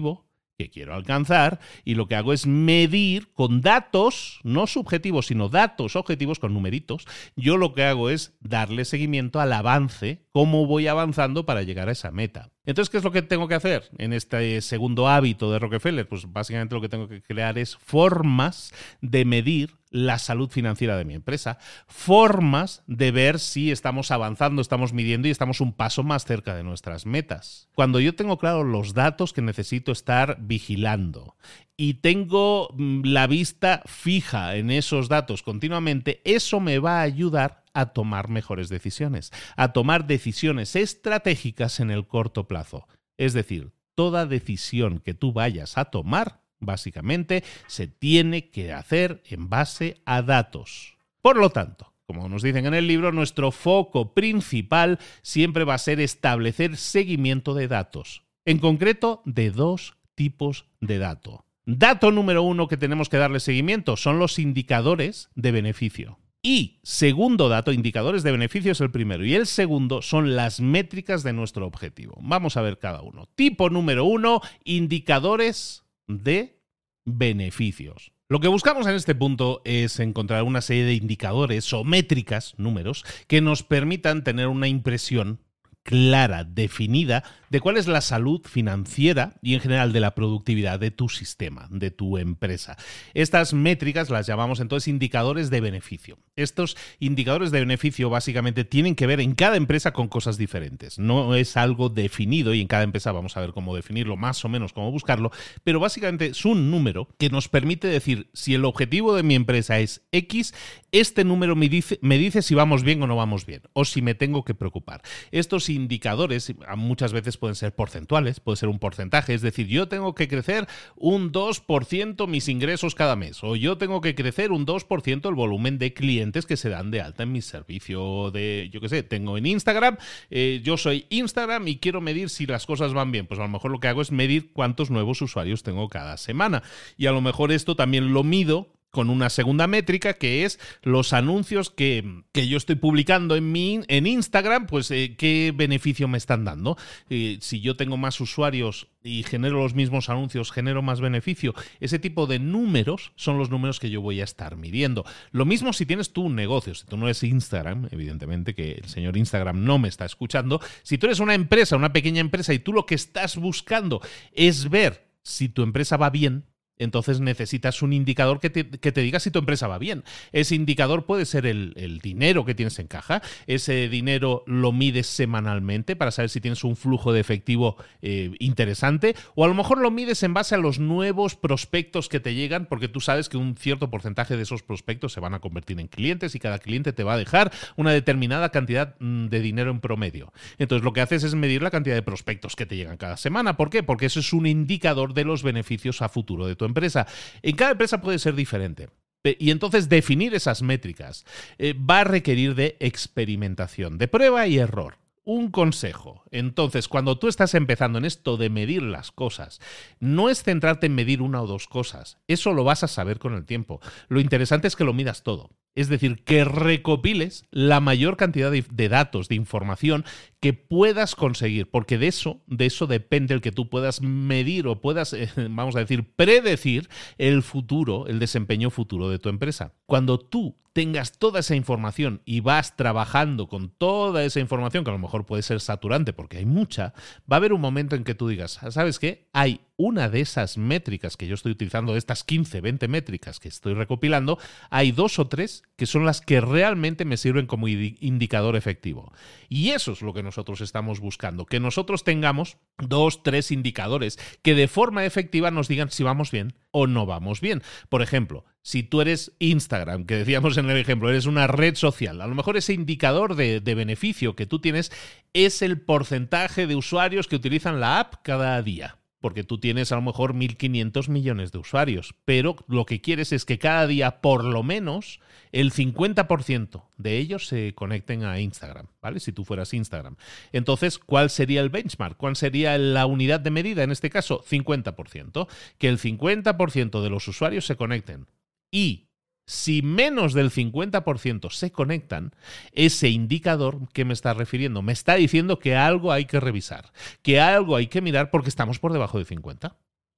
que quiero alcanzar, y lo que hago es medir con datos, no subjetivos, sino datos objetivos con numeritos. Yo lo que hago es darle seguimiento al avance, cómo voy avanzando para llegar a esa meta. Entonces, ¿qué es lo que tengo que hacer en este segundo hábito de Rockefeller? Pues básicamente lo que tengo que crear es formas de medir la salud financiera de mi empresa, formas de ver si estamos avanzando, estamos midiendo y estamos un paso más cerca de nuestras metas. Cuando yo tengo claro los datos que necesito estar vigilando y tengo la vista fija en esos datos continuamente, eso me va a ayudar a tomar mejores decisiones, a tomar decisiones estratégicas en el corto plazo. Es decir, toda decisión que tú vayas a tomar, básicamente, se tiene que hacer en base a datos. Por lo tanto, como nos dicen en el libro, nuestro foco principal siempre va a ser establecer seguimiento de datos. En concreto, de dos tipos de datos. Dato número uno que tenemos que darle seguimiento son los indicadores de beneficio. Y segundo dato, indicadores de beneficio es el primero. Y el segundo son las métricas de nuestro objetivo. Vamos a ver cada uno. Tipo número uno, indicadores de beneficios. Lo que buscamos en este punto es encontrar una serie de indicadores o métricas, números, que nos permitan tener una impresión clara, definida, de cuál es la salud financiera y en general de la productividad de tu sistema, de tu empresa. Estas métricas las llamamos entonces indicadores de beneficio. Estos indicadores de beneficio básicamente tienen que ver en cada empresa con cosas diferentes. No es algo definido y en cada empresa vamos a ver cómo definirlo, más o menos cómo buscarlo, pero básicamente es un número que nos permite decir si el objetivo de mi empresa es X, este número me dice, me dice si vamos bien o no vamos bien, o si me tengo que preocupar. Estos indicadores muchas veces pueden ser porcentuales, puede ser un porcentaje, es decir, yo tengo que crecer un dos por ciento mis ingresos cada mes, o yo tengo que crecer un dos por ciento el volumen de clientes que se dan de alta en mi servicio de, yo qué sé, tengo en Instagram, eh, yo soy Instagram y quiero medir si las cosas van bien, pues a lo mejor lo que hago es medir cuántos nuevos usuarios tengo cada semana, y a lo mejor esto también lo mido con una segunda métrica que es los anuncios que, que yo estoy publicando en mi en Instagram, pues eh, qué beneficio me están dando. Eh, si yo tengo más usuarios y genero los mismos anuncios, genero más beneficio. Ese tipo de números son los números que yo voy a estar midiendo. Lo mismo si tienes tú un negocio, si tú no eres Instagram, evidentemente que el señor Instagram no me está escuchando, si tú eres una empresa, una pequeña empresa y tú lo que estás buscando es ver si tu empresa va bien, entonces necesitas un indicador que te, que te diga si tu empresa va bien. Ese indicador puede ser el, el dinero que tienes en caja. Ese dinero lo mides semanalmente para saber si tienes un flujo de efectivo eh, interesante, o a lo mejor lo mides en base a los nuevos prospectos que te llegan, porque tú sabes que un cierto porcentaje de esos prospectos se van a convertir en clientes y cada cliente te va a dejar una determinada cantidad de dinero en promedio. Entonces lo que haces es medir la cantidad de prospectos que te llegan cada semana. ¿Por qué? Porque eso es un indicador de los beneficios a futuro de tu empresa. empresa. En cada empresa puede ser diferente. Y entonces definir esas métricas eh, va a requerir de experimentación, de prueba y error. Un consejo. Entonces, cuando tú estás empezando en esto de medir las cosas, no es centrarte en medir una o dos cosas. Eso lo vas a saber con el tiempo. Lo interesante es que lo midas todo. Es decir, que recopiles la mayor cantidad de, de datos, de información que puedas conseguir, porque de eso, de eso depende el que tú puedas medir o puedas, eh, vamos a decir, predecir el futuro, el desempeño futuro de tu empresa. Cuando tú tengas toda esa información y vas trabajando con toda esa información, que a lo mejor puede ser saturante porque hay mucha, va a haber un momento en que tú digas, ¿sabes qué? Hay una de esas métricas que yo estoy utilizando, de estas quince, veinte métricas que estoy recopilando, hay dos o tres que son las que realmente me sirven como indicador efectivo. Y eso es lo que nosotros estamos buscando, que nosotros tengamos dos, tres indicadores que de forma efectiva nos digan si vamos bien o no vamos bien. Por ejemplo, si tú eres Instagram, que decíamos en el ejemplo, eres una red social, a lo mejor ese indicador de, de beneficio que tú tienes es el porcentaje de usuarios que utilizan la app cada día. Porque tú tienes a lo mejor mil quinientos millones de usuarios, pero lo que quieres es que cada día, por lo menos, el cincuenta por ciento de ellos se conecten a Instagram, ¿vale? Si tú fueras Instagram. Entonces, ¿cuál sería el benchmark? ¿Cuál sería la unidad de medida en este caso? cincuenta por ciento. Que el cincuenta por ciento de los usuarios se conecten. Y si menos del cincuenta por ciento se conectan, ese indicador que me está refiriendo me está diciendo que algo hay que revisar, que algo hay que mirar porque estamos por debajo de cincuenta.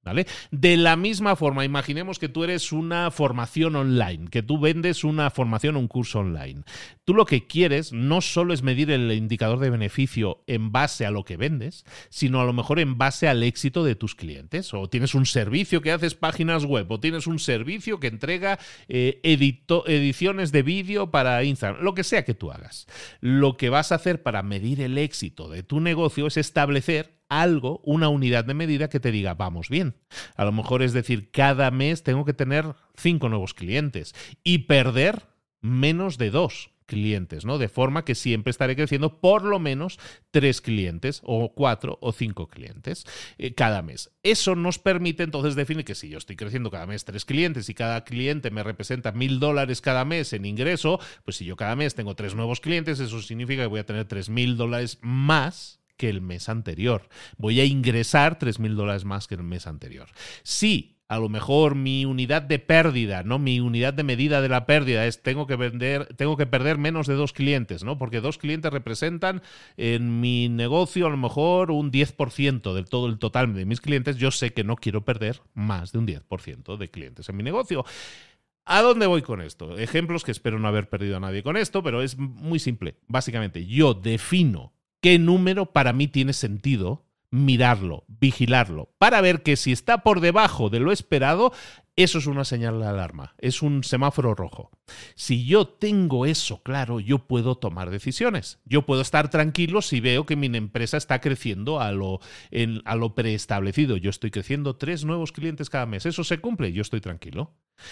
¿Vale? De la misma forma, imaginemos que tú eres una formación online, que tú vendes una formación o un curso online. Tú lo que quieres no solo es medir el indicador de beneficio en base a lo que vendes, sino a lo mejor en base al éxito de tus clientes. O tienes un servicio que haces páginas web, o tienes un servicio que entrega eh, edito, ediciones de vídeo para Instagram, lo que sea que tú hagas. Lo que vas a hacer para medir el éxito de tu negocio es establecer algo, una unidad de medida que te diga, vamos bien. A lo mejor es decir, cada mes tengo que tener cinco nuevos clientes y perder menos de dos clientes, ¿no? De forma que siempre estaré creciendo por lo menos tres clientes o cuatro o cinco clientes eh, cada mes. Eso nos permite entonces definir que si yo estoy creciendo cada mes tres clientes y cada cliente me representa mil dólares cada mes en ingreso, pues si yo cada mes tengo tres nuevos clientes, eso significa que voy a tener tres mil dólares más que el mes anterior. Voy a ingresar tres mil dólares más que el mes anterior. Si a lo mejor mi unidad de pérdida, ¿no? Mi unidad de medida de la pérdida es tengo que vender, tengo que perder menos de dos clientes, ¿no? Porque dos clientes representan en mi negocio a lo mejor un diez por ciento del todo el total de mis clientes. Yo sé que no quiero perder más de un diez por ciento de clientes en mi negocio. ¿A dónde voy con esto? Ejemplos que espero no haber perdido a nadie con esto, pero es muy simple. Básicamente, yo defino qué número para mí tiene sentido mirarlo, vigilarlo, para ver que si está por debajo de lo esperado, eso es una señal de alarma, es un semáforo rojo. Si yo tengo eso claro, yo puedo tomar decisiones. Yo puedo estar tranquilo si veo que mi empresa está creciendo a lo, en, a lo preestablecido. Yo estoy creciendo tres nuevos clientes cada mes. ¿Eso se cumple? Yo estoy tranquilo.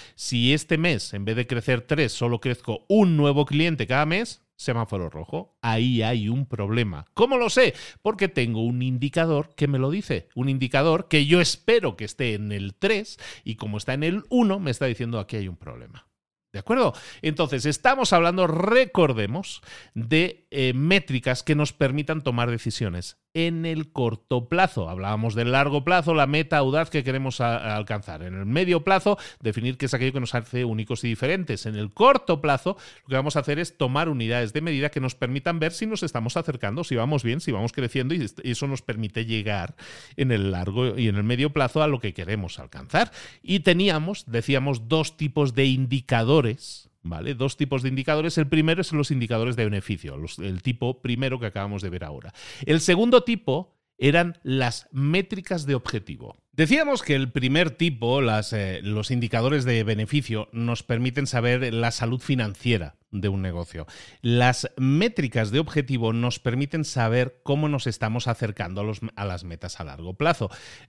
Si este mes, en vez de crecer tres, solo crezco un nuevo cliente cada mes, semáforo rojo, ahí hay un problema. ¿Cómo lo sé? Porque tengo un indicador que me lo dice. Un indicador que yo espero que esté en el tres y como está en el uno, me está diciendo aquí hay un problema. ¿De acuerdo? Entonces, estamos hablando, recordemos, de eh, métricas que nos permitan tomar decisiones en el corto plazo. Hablábamos del largo plazo, la meta audaz que queremos a, a alcanzar. En el medio plazo, definir qué es aquello que nos hace únicos y diferentes. En el corto plazo, lo que vamos a hacer es tomar unidades de medida que nos permitan ver si nos estamos acercando, si vamos bien, si vamos creciendo, y eso nos permite llegar en el largo y en el medio plazo a lo que queremos alcanzar. Y teníamos, decíamos, dos tipos de indicadores, ¿vale? Dos tipos de indicadores. El primero es los indicadores de beneficio, los, el tipo primero que acabamos de ver ahora. El segundo tipo eran las métricas de objetivo. Decíamos que el primer tipo, las, eh, los indicadores de beneficio, nos permiten saber la salud financiera de un negocio. Las métricas de objetivo nos permiten saber cómo nos estamos acercando a, los, a las metas a largo plazo,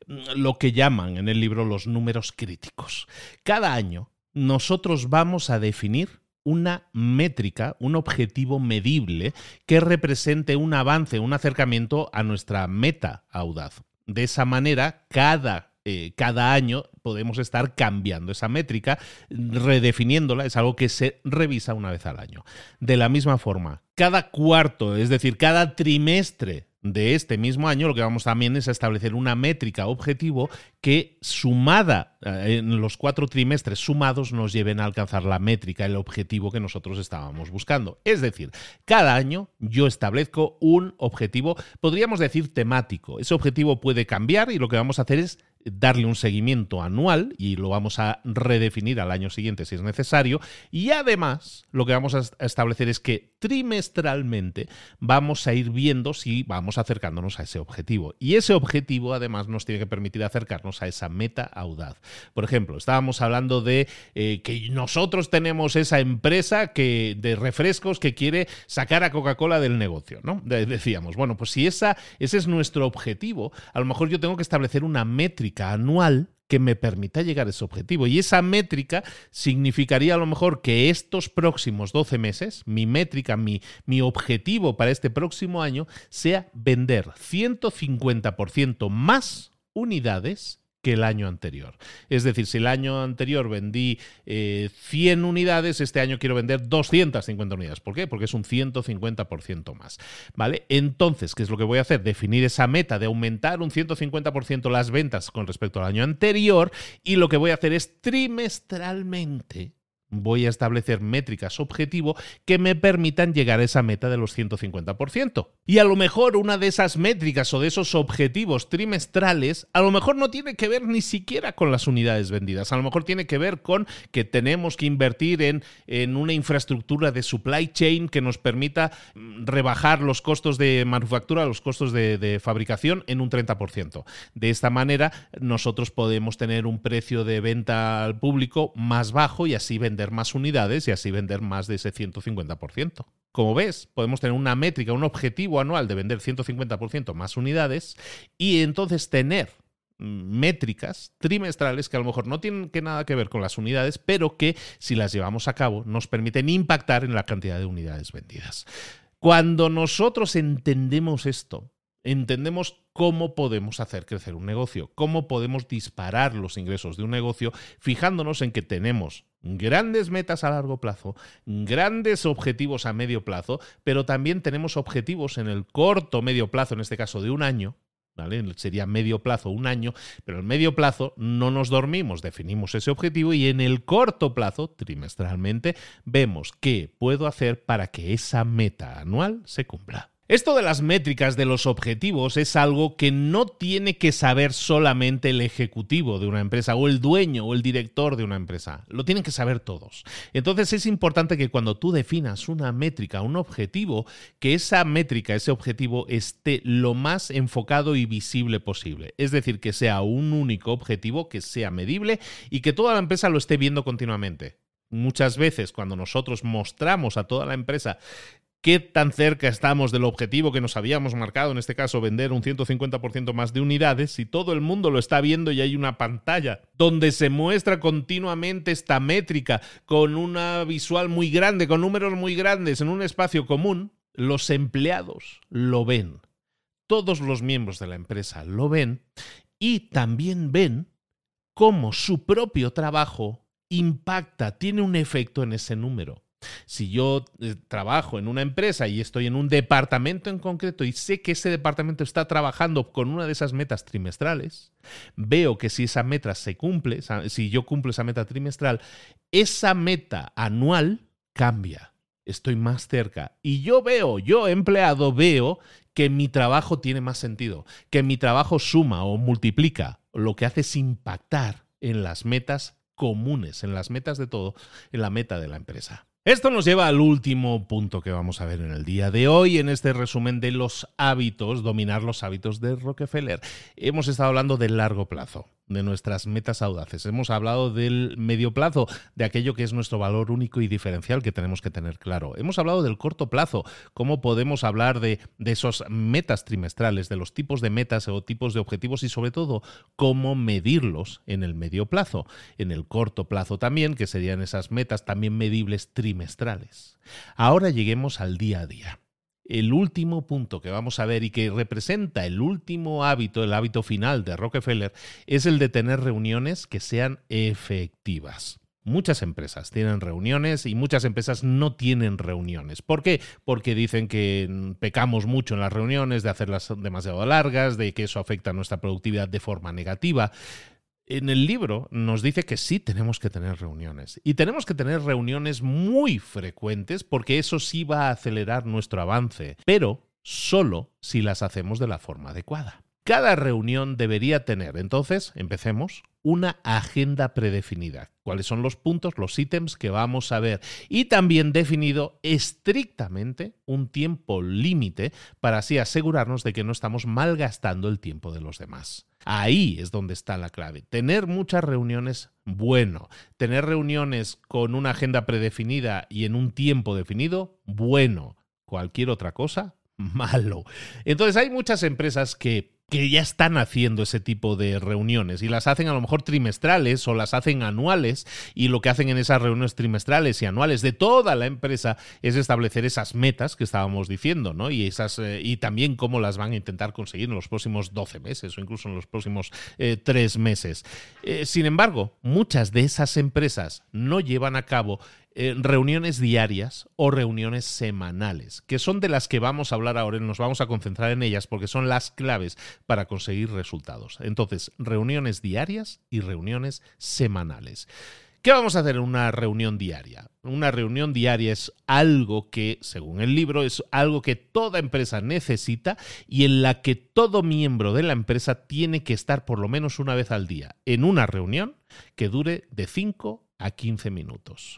lo que llaman en el libro los números críticos. Cada año nosotros vamos a definir una métrica, un objetivo medible que represente un avance, un acercamiento a nuestra meta audaz. De esa manera, cada, eh, cada año podemos estar cambiando esa métrica, redefiniéndola, es algo que se revisa una vez al año. De la misma forma, cada cuarto, es decir, cada trimestre de este mismo año, lo que vamos también es a establecer una métrica objetivo que sumada eh, en los cuatro trimestres sumados nos lleven a alcanzar la métrica, el objetivo que nosotros estábamos buscando. Es decir, cada año yo establezco un objetivo, podríamos decir temático. Ese objetivo puede cambiar y lo que vamos a hacer es darle un seguimiento anual y lo vamos a redefinir al año siguiente si es necesario. Y además, lo que vamos a establecer es que trimestralmente vamos a ir viendo si vamos acercándonos a ese objetivo. Y ese objetivo, además, nos tiene que permitir acercarnos a esa meta audaz. Por ejemplo, estábamos hablando de eh, que nosotros tenemos esa empresa que, de refrescos que quiere sacar a Coca-Cola del negocio, ¿no? De- decíamos, bueno, pues si esa, ese es nuestro objetivo, a lo mejor yo tengo que establecer una métrica anual que me permita llegar a ese objetivo. Y esa métrica significaría a lo mejor que estos próximos doce meses, mi métrica, mi, mi objetivo para este próximo año sea vender ciento cincuenta por ciento más unidades que el año anterior. Es decir, si el año anterior vendí eh, cien unidades, este año quiero vender doscientas cincuenta unidades. ¿Por qué? Porque es un ciento cincuenta por ciento más. ¿Vale? Entonces, ¿qué es lo que voy a hacer? Definir esa meta de aumentar un ciento cincuenta por ciento las ventas con respecto al año anterior, y lo que voy a hacer es trimestralmente Voy a establecer métricas objetivo que me permitan llegar a esa meta de los ciento cincuenta por ciento. Y a lo mejor una de esas métricas o de esos objetivos trimestrales, a lo mejor no tiene que ver ni siquiera con las unidades vendidas. A lo mejor tiene que ver con que tenemos que invertir en, en una infraestructura de supply chain que nos permita rebajar los costos de manufactura, los costos de, de fabricación en un treinta por ciento. De esta manera, nosotros podemos tener un precio de venta al público más bajo y así vender más unidades y así vender más de ese ciento cincuenta por ciento. Como ves, podemos tener una métrica, un objetivo anual de vender ciento cincuenta por ciento más unidades y entonces tener métricas trimestrales que a lo mejor no tienen que nada que ver con las unidades, pero que si las llevamos a cabo nos permiten impactar en la cantidad de unidades vendidas. Cuando nosotros entendemos esto, entendemos cómo podemos hacer crecer un negocio, cómo podemos disparar los ingresos de un negocio, fijándonos en que tenemos grandes metas a largo plazo, grandes objetivos a medio plazo, pero también tenemos objetivos en el corto medio plazo, en este caso de un año, ¿vale? Sería medio plazo, un año, pero en medio plazo no nos dormimos, definimos ese objetivo y en el corto plazo, trimestralmente, vemos qué puedo hacer para que esa meta anual se cumpla. Esto de las métricas, de los objetivos, es algo que no tiene que saber solamente el ejecutivo de una empresa o el dueño o el director de una empresa. Lo tienen que saber todos. Entonces es importante que cuando tú definas una métrica, un objetivo, que esa métrica, ese objetivo esté lo más enfocado y visible posible. Es decir, que sea un único objetivo, que sea medible y que toda la empresa lo esté viendo continuamente. Muchas veces cuando nosotros mostramos a toda la empresa qué tan cerca estamos del objetivo que nos habíamos marcado, en este caso vender un ciento cincuenta por ciento más de unidades, si todo el mundo lo está viendo y hay una pantalla donde se muestra continuamente esta métrica con una visual muy grande, con números muy grandes en un espacio común, los empleados lo ven, todos los miembros de la empresa lo ven y también ven cómo su propio trabajo impacta, tiene un efecto en ese número. Si yo eh, trabajo en una empresa y estoy en un departamento en concreto y sé que ese departamento está trabajando con una de esas metas trimestrales, veo que si esa meta se cumple, si yo cumplo esa meta trimestral, esa meta anual cambia. Estoy más cerca. Y yo veo, yo empleado veo que mi trabajo tiene más sentido, que mi trabajo suma o multiplica. Lo que hace es impactar en las metas comunes, en las metas de todo, en la meta de la empresa. Esto nos lleva al último punto que vamos a ver en el día de hoy, en este resumen de los hábitos, dominar los hábitos de Rockefeller. Hemos estado hablando del largo plazo, de nuestras metas audaces. Hemos hablado del medio plazo, de aquello que es nuestro valor único y diferencial que tenemos que tener claro. Hemos hablado del corto plazo, cómo podemos hablar de, de esas metas trimestrales, de los tipos de metas o tipos de objetivos y sobre todo cómo medirlos en el medio plazo. En el corto plazo también, que serían esas metas también medibles trimestrales. Ahora lleguemos al día a día. El último punto que vamos a ver y que representa el último hábito, el hábito final de Rockefeller, es el de tener reuniones que sean efectivas. Muchas empresas tienen reuniones y muchas empresas no tienen reuniones. ¿Por qué? Porque dicen que pecamos mucho en las reuniones, de hacerlas demasiado largas, de que eso afecta a nuestra productividad de forma negativa. En el libro nos dice que sí tenemos que tener reuniones y tenemos que tener reuniones muy frecuentes porque eso sí va a acelerar nuestro avance, pero solo si las hacemos de la forma adecuada. Cada reunión debería tener, entonces, empecemos, una agenda predefinida. ¿Cuáles son los puntos, los ítems que vamos a ver? Y también definido estrictamente un tiempo límite para así asegurarnos de que no estamos malgastando el tiempo de los demás. Ahí es donde está la clave. Tener muchas reuniones, bueno. Tener reuniones con una agenda predefinida y en un tiempo definido, bueno. Cualquier otra cosa, malo. Entonces hay muchas empresas que que ya están haciendo ese tipo de reuniones y las hacen a lo mejor trimestrales o las hacen anuales y lo que hacen en esas reuniones trimestrales y anuales de toda la empresa es establecer esas metas que estábamos diciendo, ¿no? Y, esas, eh, y también cómo las van a intentar conseguir en los próximos doce meses o incluso en los próximos eh, tres meses. Eh, sin embargo, muchas de esas empresas no llevan a cabo Eh, reuniones diarias o reuniones semanales, que son de las que vamos a hablar ahora y nos vamos a concentrar en ellas porque son las claves para conseguir resultados. Entonces, reuniones diarias y reuniones semanales. ¿Qué vamos a hacer en una reunión diaria? Una reunión diaria es algo que, según el libro, es algo que toda empresa necesita y en la que todo miembro de la empresa tiene que estar por lo menos una vez al día, en una reunión que dure de cinco a quince minutos.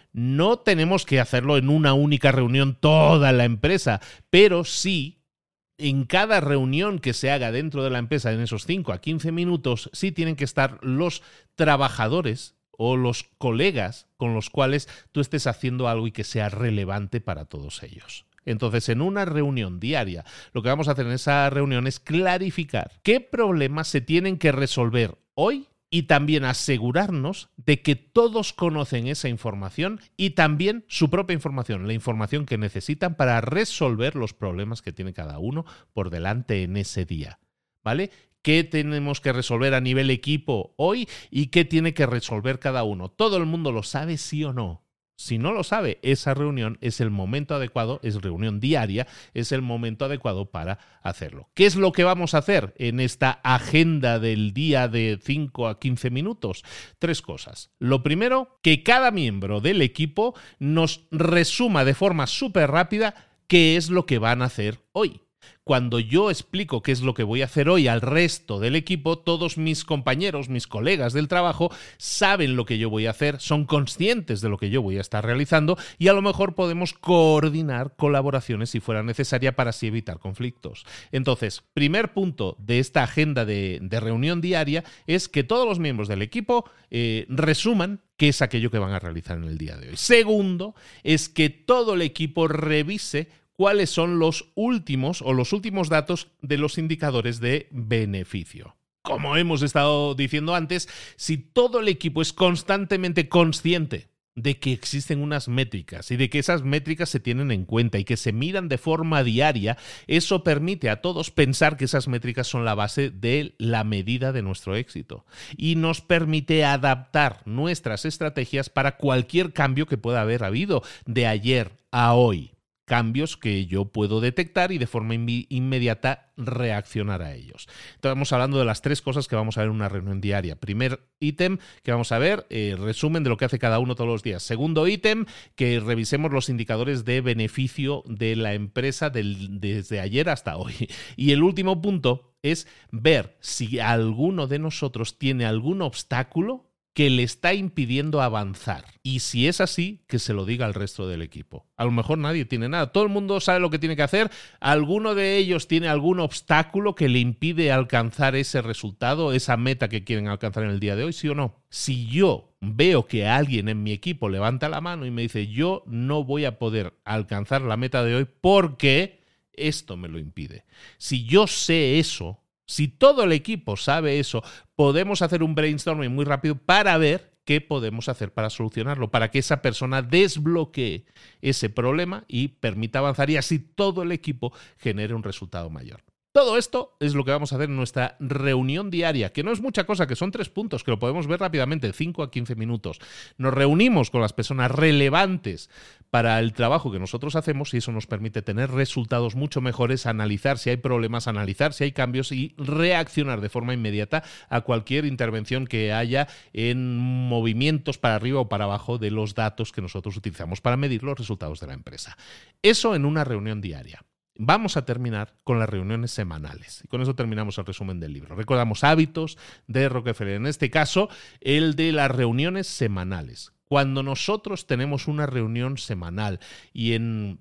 No tenemos que hacerlo en una única reunión toda la empresa, pero sí en cada reunión que se haga dentro de la empresa en esos cinco a quince minutos, sí tienen que estar los trabajadores o los colegas con los cuales tú estés haciendo algo y que sea relevante para todos ellos. Entonces, en una reunión diaria, lo que vamos a hacer en esa reunión es clarificar qué problemas se tienen que resolver hoy y también asegurarnos de que todos conocen esa información y también su propia información, la información que necesitan para resolver los problemas que tiene cada uno por delante en ese día, ¿vale? ¿Qué tenemos que resolver a nivel equipo hoy y qué tiene que resolver cada uno? ¿Todo el mundo lo sabe, sí o no? Si no lo sabe, esa reunión es el momento adecuado, es reunión diaria, es el momento adecuado para hacerlo. ¿Qué es lo que vamos a hacer en esta agenda del día de cinco a quince minutos? Tres cosas. Lo primero, que cada miembro del equipo nos resuma de forma súper rápida qué es lo que van a hacer hoy. Cuando yo explico qué es lo que voy a hacer hoy al resto del equipo, todos mis compañeros, mis colegas del trabajo, saben lo que yo voy a hacer, son conscientes de lo que yo voy a estar realizando y a lo mejor podemos coordinar colaboraciones si fuera necesaria para así evitar conflictos. Entonces, primer punto de esta agenda de, de reunión diaria es que todos los miembros del equipo eh, resuman qué es aquello que van a realizar en el día de hoy. Segundo, es que todo el equipo revise cuáles son los últimos o los últimos datos de los indicadores de beneficio. Como hemos estado diciendo antes, si todo el equipo es constantemente consciente de que existen unas métricas y de que esas métricas se tienen en cuenta y que se miran de forma diaria, eso permite a todos pensar que esas métricas son la base de la medida de nuestro éxito y nos permite adaptar nuestras estrategias para cualquier cambio que pueda haber habido de ayer a hoy. Cambios que yo puedo detectar y de forma inmi- inmediata reaccionar a ellos. Estamos hablando de las tres cosas que vamos a ver en una reunión diaria. Primer ítem que vamos a ver, eh, resumen de lo que hace cada uno todos los días. Segundo ítem, que revisemos los indicadores de beneficio de la empresa del, desde ayer hasta hoy. Y el último punto es ver si alguno de nosotros tiene algún obstáculo que le está impidiendo avanzar. Y si es así, que se lo diga al resto del equipo. A lo mejor nadie tiene nada. Todo el mundo sabe lo que tiene que hacer. ¿Alguno de ellos tiene algún obstáculo que le impide alcanzar ese resultado, esa meta que quieren alcanzar en el día de hoy? ¿Sí o no? Si yo veo que alguien en mi equipo levanta la mano y me dice yo no voy a poder alcanzar la meta de hoy porque esto me lo impide. Si yo sé eso, si todo el equipo sabe eso, podemos hacer un brainstorming muy rápido para ver qué podemos hacer para solucionarlo, para que esa persona desbloquee ese problema y permita avanzar y así todo el equipo genere un resultado mayor. Todo esto es lo que vamos a hacer en nuestra reunión diaria, que no es mucha cosa, que son tres puntos, que lo podemos ver rápidamente, cinco a quince minutos. Nos reunimos con las personas relevantes para el trabajo que nosotros hacemos y eso nos permite tener resultados mucho mejores, analizar si hay problemas, analizar si hay cambios y reaccionar de forma inmediata a cualquier intervención que haya en movimientos para arriba o para abajo de los datos que nosotros utilizamos para medir los resultados de la empresa. Eso en una reunión diaria. Vamos a terminar con las reuniones semanales. Y con eso terminamos el resumen del libro. Recordamos hábitos de Rockefeller. En este caso, el de las reuniones semanales. Cuando nosotros tenemos una reunión semanal y en...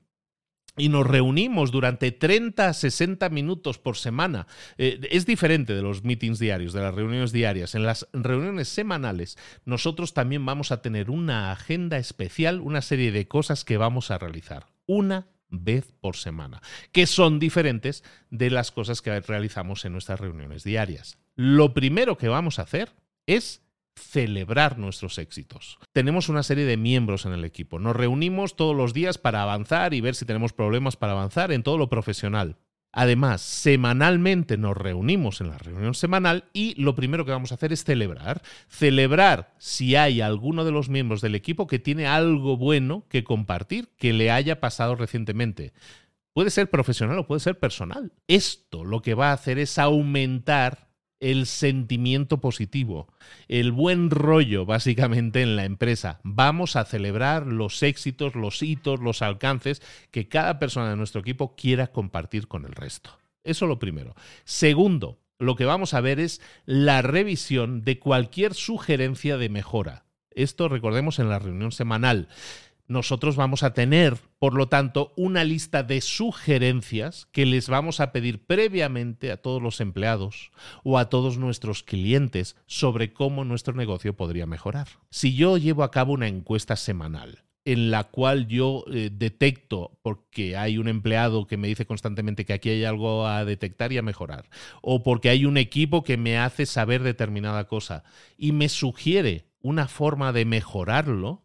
y nos reunimos durante treinta a sesenta minutos por semana. Eh, es diferente de los meetings diarios, de las reuniones diarias. En las reuniones semanales nosotros también vamos a tener una agenda especial, una serie de cosas que vamos a realizar. Una vez por semana, que son diferentes de las cosas que realizamos en nuestras reuniones diarias. Lo primero que vamos a hacer es celebrar nuestros éxitos. Tenemos una serie de miembros en el equipo. Nos reunimos todos los días para avanzar y ver si tenemos problemas para avanzar en todo lo profesional. Además, semanalmente nos reunimos en la reunión semanal y lo primero que vamos a hacer es celebrar. Celebrar si hay alguno de los miembros del equipo que tiene algo bueno que compartir, que le haya pasado recientemente. Puede ser profesional o puede ser personal. Esto lo que va a hacer es aumentar el sentimiento positivo, el buen rollo básicamente en la empresa. Vamos a celebrar los éxitos, los hitos, los alcances que cada persona de nuestro equipo quiera compartir con el resto. Eso lo primero. Segundo, lo que vamos a ver es la revisión de cualquier sugerencia de mejora. Esto recordemos en la reunión semanal. Nosotros vamos a tener, por lo tanto, una lista de sugerencias que les vamos a pedir previamente a todos los empleados o a todos nuestros clientes sobre cómo nuestro negocio podría mejorar. Si yo llevo a cabo una encuesta semanal en la cual yo eh, detecto, porque hay un empleado que me dice constantemente que aquí hay algo a detectar y a mejorar, o porque hay un equipo que me hace saber determinada cosa y me sugiere una forma de mejorarlo,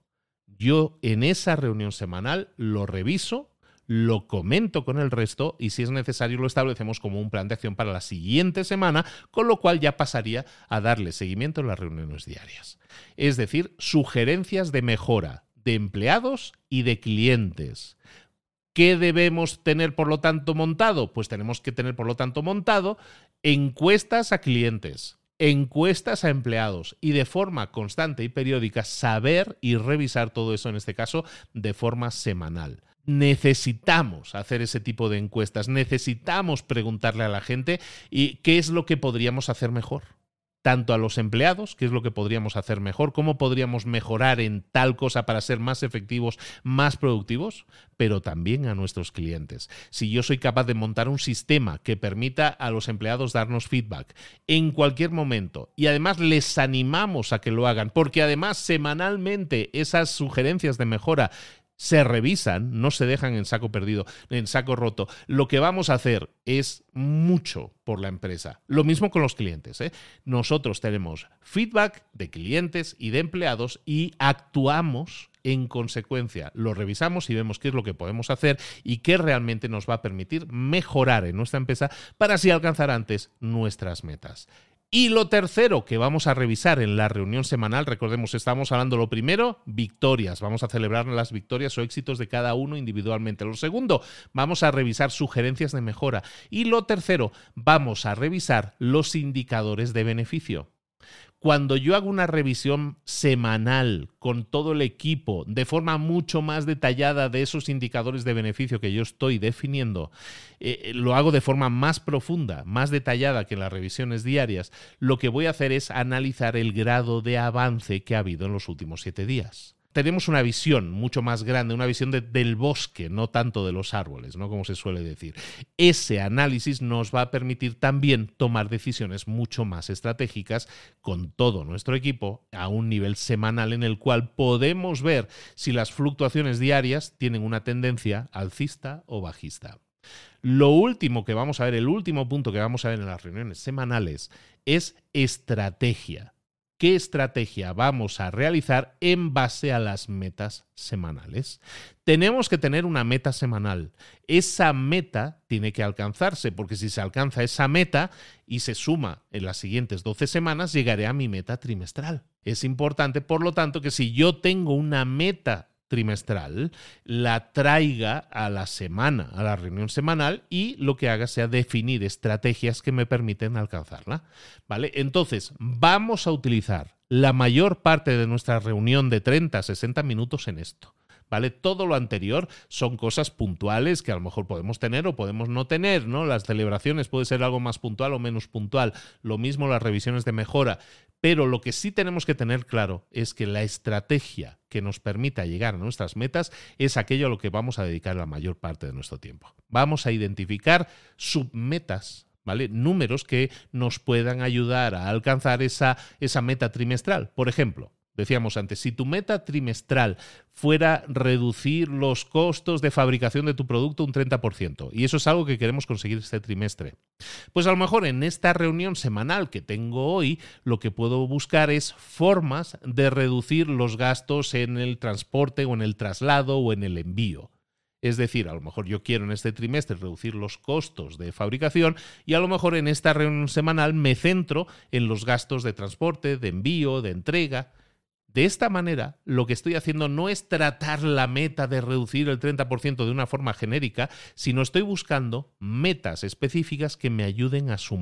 yo en esa reunión semanal lo reviso, lo comento con el resto y si es necesario lo establecemos como un plan de acción para la siguiente semana, con lo cual ya pasaría a darle seguimiento en las reuniones diarias. Es decir, sugerencias de mejora de empleados y de clientes. ¿Qué debemos tener, por lo tanto, montado? Pues tenemos que tener, por lo tanto, montado encuestas a clientes, encuestas a empleados y de forma constante y periódica saber y revisar todo eso, en este caso, de forma semanal. Necesitamos hacer ese tipo de encuestas, necesitamos preguntarle a la gente y qué es lo que podríamos hacer mejor. Tanto a los empleados, qué es lo que podríamos hacer mejor, cómo podríamos mejorar en tal cosa para ser más efectivos, más productivos, pero también a nuestros clientes. Si yo soy capaz de montar un sistema que permita a los empleados darnos feedback en cualquier momento y además les animamos a que lo hagan, porque además semanalmente esas sugerencias de mejora se revisan, no se dejan en saco perdido, en saco roto. Lo que vamos a hacer es mucho por la empresa. Lo mismo con los clientes, ¿eh? Nosotros tenemos feedback de clientes y de empleados y actuamos en consecuencia. Lo revisamos y vemos qué es lo que podemos hacer y qué realmente nos va a permitir mejorar en nuestra empresa para así alcanzar antes nuestras metas. Y lo tercero que vamos a revisar en la reunión semanal, recordemos, estamos hablando lo primero, victorias. Vamos a celebrar las victorias o éxitos de cada uno individualmente. Lo segundo, vamos a revisar sugerencias de mejora. Y lo tercero, vamos a revisar los indicadores de beneficio. Cuando yo hago una revisión semanal con todo el equipo de forma mucho más detallada de esos indicadores de beneficio que yo estoy definiendo, eh, lo hago de forma más profunda, más detallada que en las revisiones diarias, lo que voy a hacer es analizar el grado de avance que ha habido en los últimos siete días. Tenemos una visión mucho más grande, una visión de, del bosque, no tanto de los árboles, ¿no? Como se suele decir. Ese análisis nos va a permitir también tomar decisiones mucho más estratégicas con todo nuestro equipo a un nivel semanal en el cual podemos ver si las fluctuaciones diarias tienen una tendencia alcista o bajista. Lo último que vamos a ver, el último punto que vamos a ver en las reuniones semanales es estrategia. ¿Qué estrategia vamos a realizar en base a las metas semanales? Tenemos que tener una meta semanal. Esa meta tiene que alcanzarse, porque si se alcanza esa meta y se suma en las siguientes doce semanas, llegaré a mi meta trimestral. Es importante, por lo tanto, que si yo tengo una meta trimestral, la traiga a la semana, a la reunión semanal y lo que haga sea definir estrategias que me permiten alcanzarla, ¿vale? Entonces, vamos a utilizar la mayor parte de nuestra reunión de treinta a sesenta minutos en esto, ¿vale? Todo lo anterior son cosas puntuales que a lo mejor podemos tener o podemos no tener, ¿no? Las celebraciones puede ser algo más puntual o menos puntual, lo mismo las revisiones de mejora, pero lo que sí tenemos que tener claro es que la estrategia que nos permita llegar a nuestras metas es aquello a lo que vamos a dedicar la mayor parte de nuestro tiempo. Vamos a identificar submetas, ¿vale? Números que nos puedan ayudar a alcanzar esa, esa meta trimestral. Por ejemplo, decíamos antes, si tu meta trimestral fuera reducir los costos de fabricación de tu producto un treinta por ciento, y eso es algo que queremos conseguir este trimestre, pues a lo mejor en esta reunión semanal que tengo hoy, lo que puedo buscar es formas de reducir los gastos en el transporte o en el traslado o en el envío. Es decir, a lo mejor yo quiero en este trimestre reducir los costos de fabricación y a lo mejor en esta reunión semanal me centro en los gastos de transporte, de envío, de entrega. De esta manera, lo que estoy haciendo no es tratar la meta de reducir el treinta por ciento de una forma genérica, sino estoy buscando metas específicas que me ayuden a sumar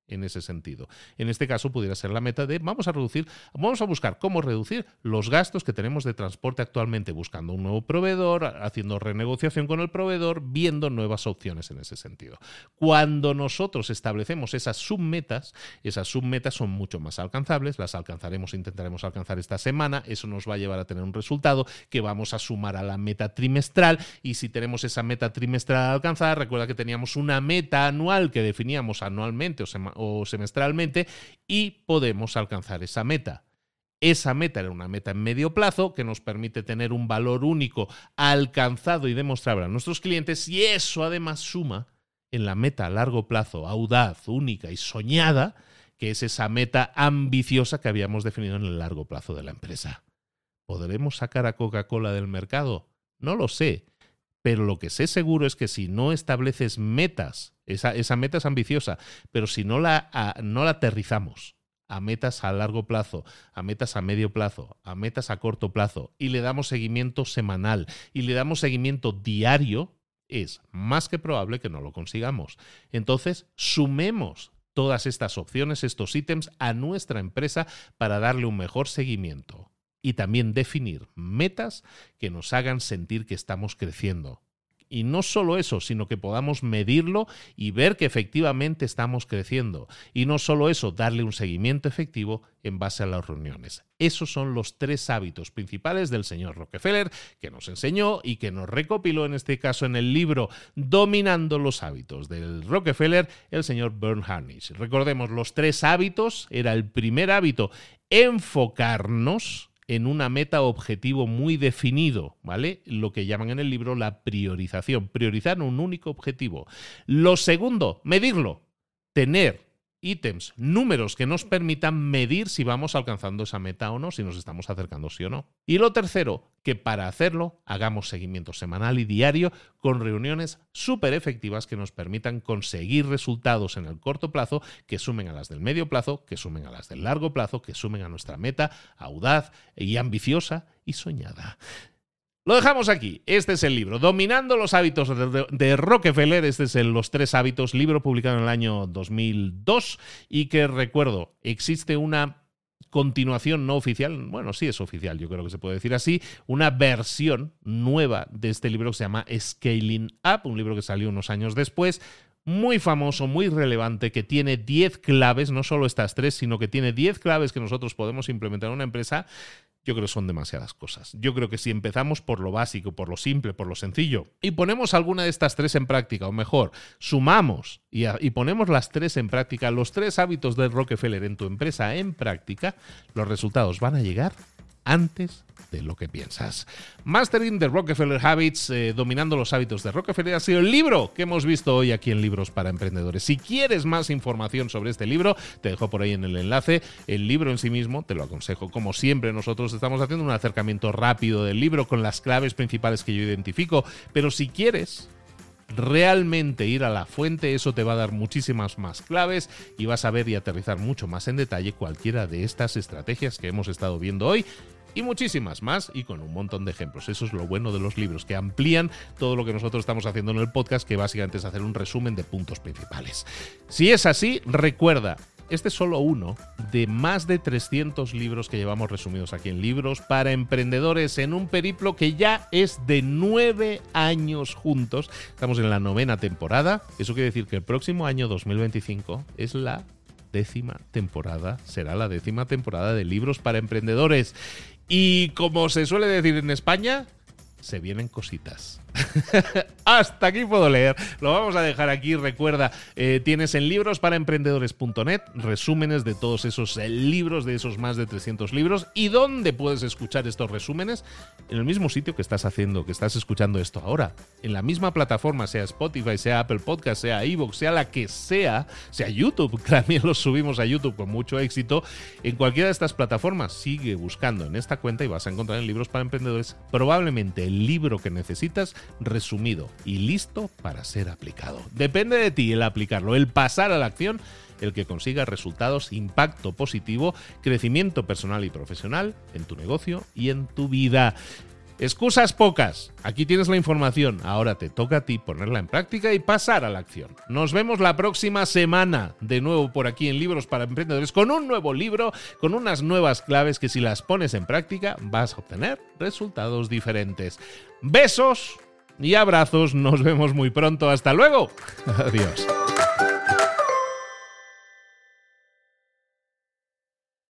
en ese sentido. En este caso pudiera ser la meta de vamos a reducir, vamos a buscar cómo reducir los gastos que tenemos de transporte actualmente, buscando un nuevo proveedor, haciendo renegociación con el proveedor, viendo nuevas opciones en ese sentido. Cuando nosotros establecemos esas submetas, esas submetas son mucho más alcanzables, las alcanzaremos, intentaremos alcanzar esta semana, eso nos va a llevar a tener un resultado que vamos a sumar a la meta trimestral, y si tenemos esa meta trimestral a alcanzar, recuerda que teníamos una meta anual que definíamos anualmente o sema- o semestralmente, y podemos alcanzar esa meta. Esa meta era una meta en medio plazo que nos permite tener un valor único alcanzado y demostrable a nuestros clientes, y eso además suma en la meta a largo plazo, audaz, única y soñada, que es esa meta ambiciosa que habíamos definido en el largo plazo de la empresa. ¿Podremos sacar a Coca-Cola del mercado? No lo sé. Pero lo que sé seguro es que si no estableces metas, esa, esa meta es ambiciosa, pero si no la, a, no la aterrizamos a metas a largo plazo, a metas a medio plazo, a metas a corto plazo, y le damos seguimiento semanal y le damos seguimiento diario, es más que probable que no lo consigamos. Entonces, sumemos todas estas opciones, estos ítems, a nuestra empresa para darle un mejor seguimiento. Y también definir metas que nos hagan sentir que estamos creciendo. Y no solo eso, sino que podamos medirlo y ver que efectivamente estamos creciendo. Y no solo eso, darle un seguimiento efectivo en base a las reuniones. Esos son los tres hábitos principales del señor Rockefeller, que nos enseñó y que nos recopiló en este caso en el libro Dominando los hábitos del Rockefeller, el señor Verne Harnish. Recordemos, los tres hábitos, era el primer hábito, enfocarnos en una meta objetivo muy definido, ¿vale? Lo que llaman en el libro la priorización, priorizar un único objetivo. Lo segundo, medirlo, tener ítems, números que nos permitan medir si vamos alcanzando esa meta o no, si nos estamos acercando sí o no. Y lo tercero, que para hacerlo hagamos seguimiento semanal y diario con reuniones súper efectivas que nos permitan conseguir resultados en el corto plazo que sumen a las del medio plazo, que sumen a las del largo plazo, que sumen a nuestra meta audaz y ambiciosa y soñada. Lo dejamos aquí. Este es el libro, Dominando los hábitos de, de Rockefeller. Este es el Los tres hábitos, libro publicado en el año dos mil dos y que, recuerdo, existe una continuación no oficial, bueno, sí es oficial, yo creo que se puede decir así, una versión nueva de este libro que se llama Scaling Up, un libro que salió unos años después, muy famoso, muy relevante, que tiene diez claves, no solo estas tres, sino que tiene diez claves que nosotros podemos implementar en una empresa. Yo creo que son demasiadas cosas. Yo creo que si empezamos por lo básico, por lo simple, por lo sencillo, y ponemos alguna de estas tres en práctica, o mejor, sumamos y, a, y ponemos las tres en práctica, los tres hábitos de Rockefeller en tu empresa en práctica, los resultados van a llegar antes de lo que piensas. Mastering the Rockefeller Habits, eh, dominando los hábitos de Rockefeller, ha sido el libro que hemos visto hoy aquí en Libros para Emprendedores. Si quieres más información sobre este libro, te dejo por ahí en el enlace. El libro en sí mismo, te lo aconsejo. Como siempre, nosotros estamos haciendo un acercamiento rápido del libro con las claves principales que yo identifico, pero si quieres realmente ir a la fuente, eso te va a dar muchísimas más claves y vas a ver y aterrizar mucho más en detalle cualquiera de estas estrategias que hemos estado viendo hoy y muchísimas más, y con un montón de ejemplos. Eso es lo bueno de los libros, que amplían todo lo que nosotros estamos haciendo en el podcast, que básicamente es hacer un resumen de puntos principales. Si es así, recuerda, este es solo uno de más de trescientos libros que llevamos resumidos aquí en Libros para Emprendedores, en un periplo que ya es de nueve años juntos. Estamos en la novena temporada. Eso quiere decir que el próximo año dos mil veinticinco es la décima temporada, será la décima temporada de Libros para Emprendedores. Y como se suele decir en España, se vienen cositas. Hasta aquí puedo leer. Lo vamos a dejar aquí. Recuerda, eh, tienes en libros para emprendedores punto net resúmenes de todos esos eh, libros, de esos más de trescientos libros. ¿Y dónde puedes escuchar estos resúmenes? En el mismo sitio que estás haciendo, que estás escuchando esto ahora. En la misma plataforma, sea Spotify, sea Apple Podcast, sea iVoox, sea la que sea, sea YouTube, que también los subimos a YouTube con mucho éxito. En cualquiera de estas plataformas, sigue buscando en esta cuenta y vas a encontrar en Libros para Emprendedores probablemente el libro que necesitas resumido y listo para ser aplicado. Depende de ti el aplicarlo, el pasar a la acción, el que consiga resultados, impacto positivo, crecimiento personal y profesional en tu negocio y en tu vida. Excusas pocas. Aquí tienes la información. Ahora te toca a ti ponerla en práctica y pasar a la acción. Nos vemos la próxima semana, de nuevo por aquí en Libros para Emprendedores, con un nuevo libro, con unas nuevas claves que si las pones en práctica vas a obtener resultados diferentes. Besos y abrazos. Nos vemos muy pronto. Hasta luego. Adiós.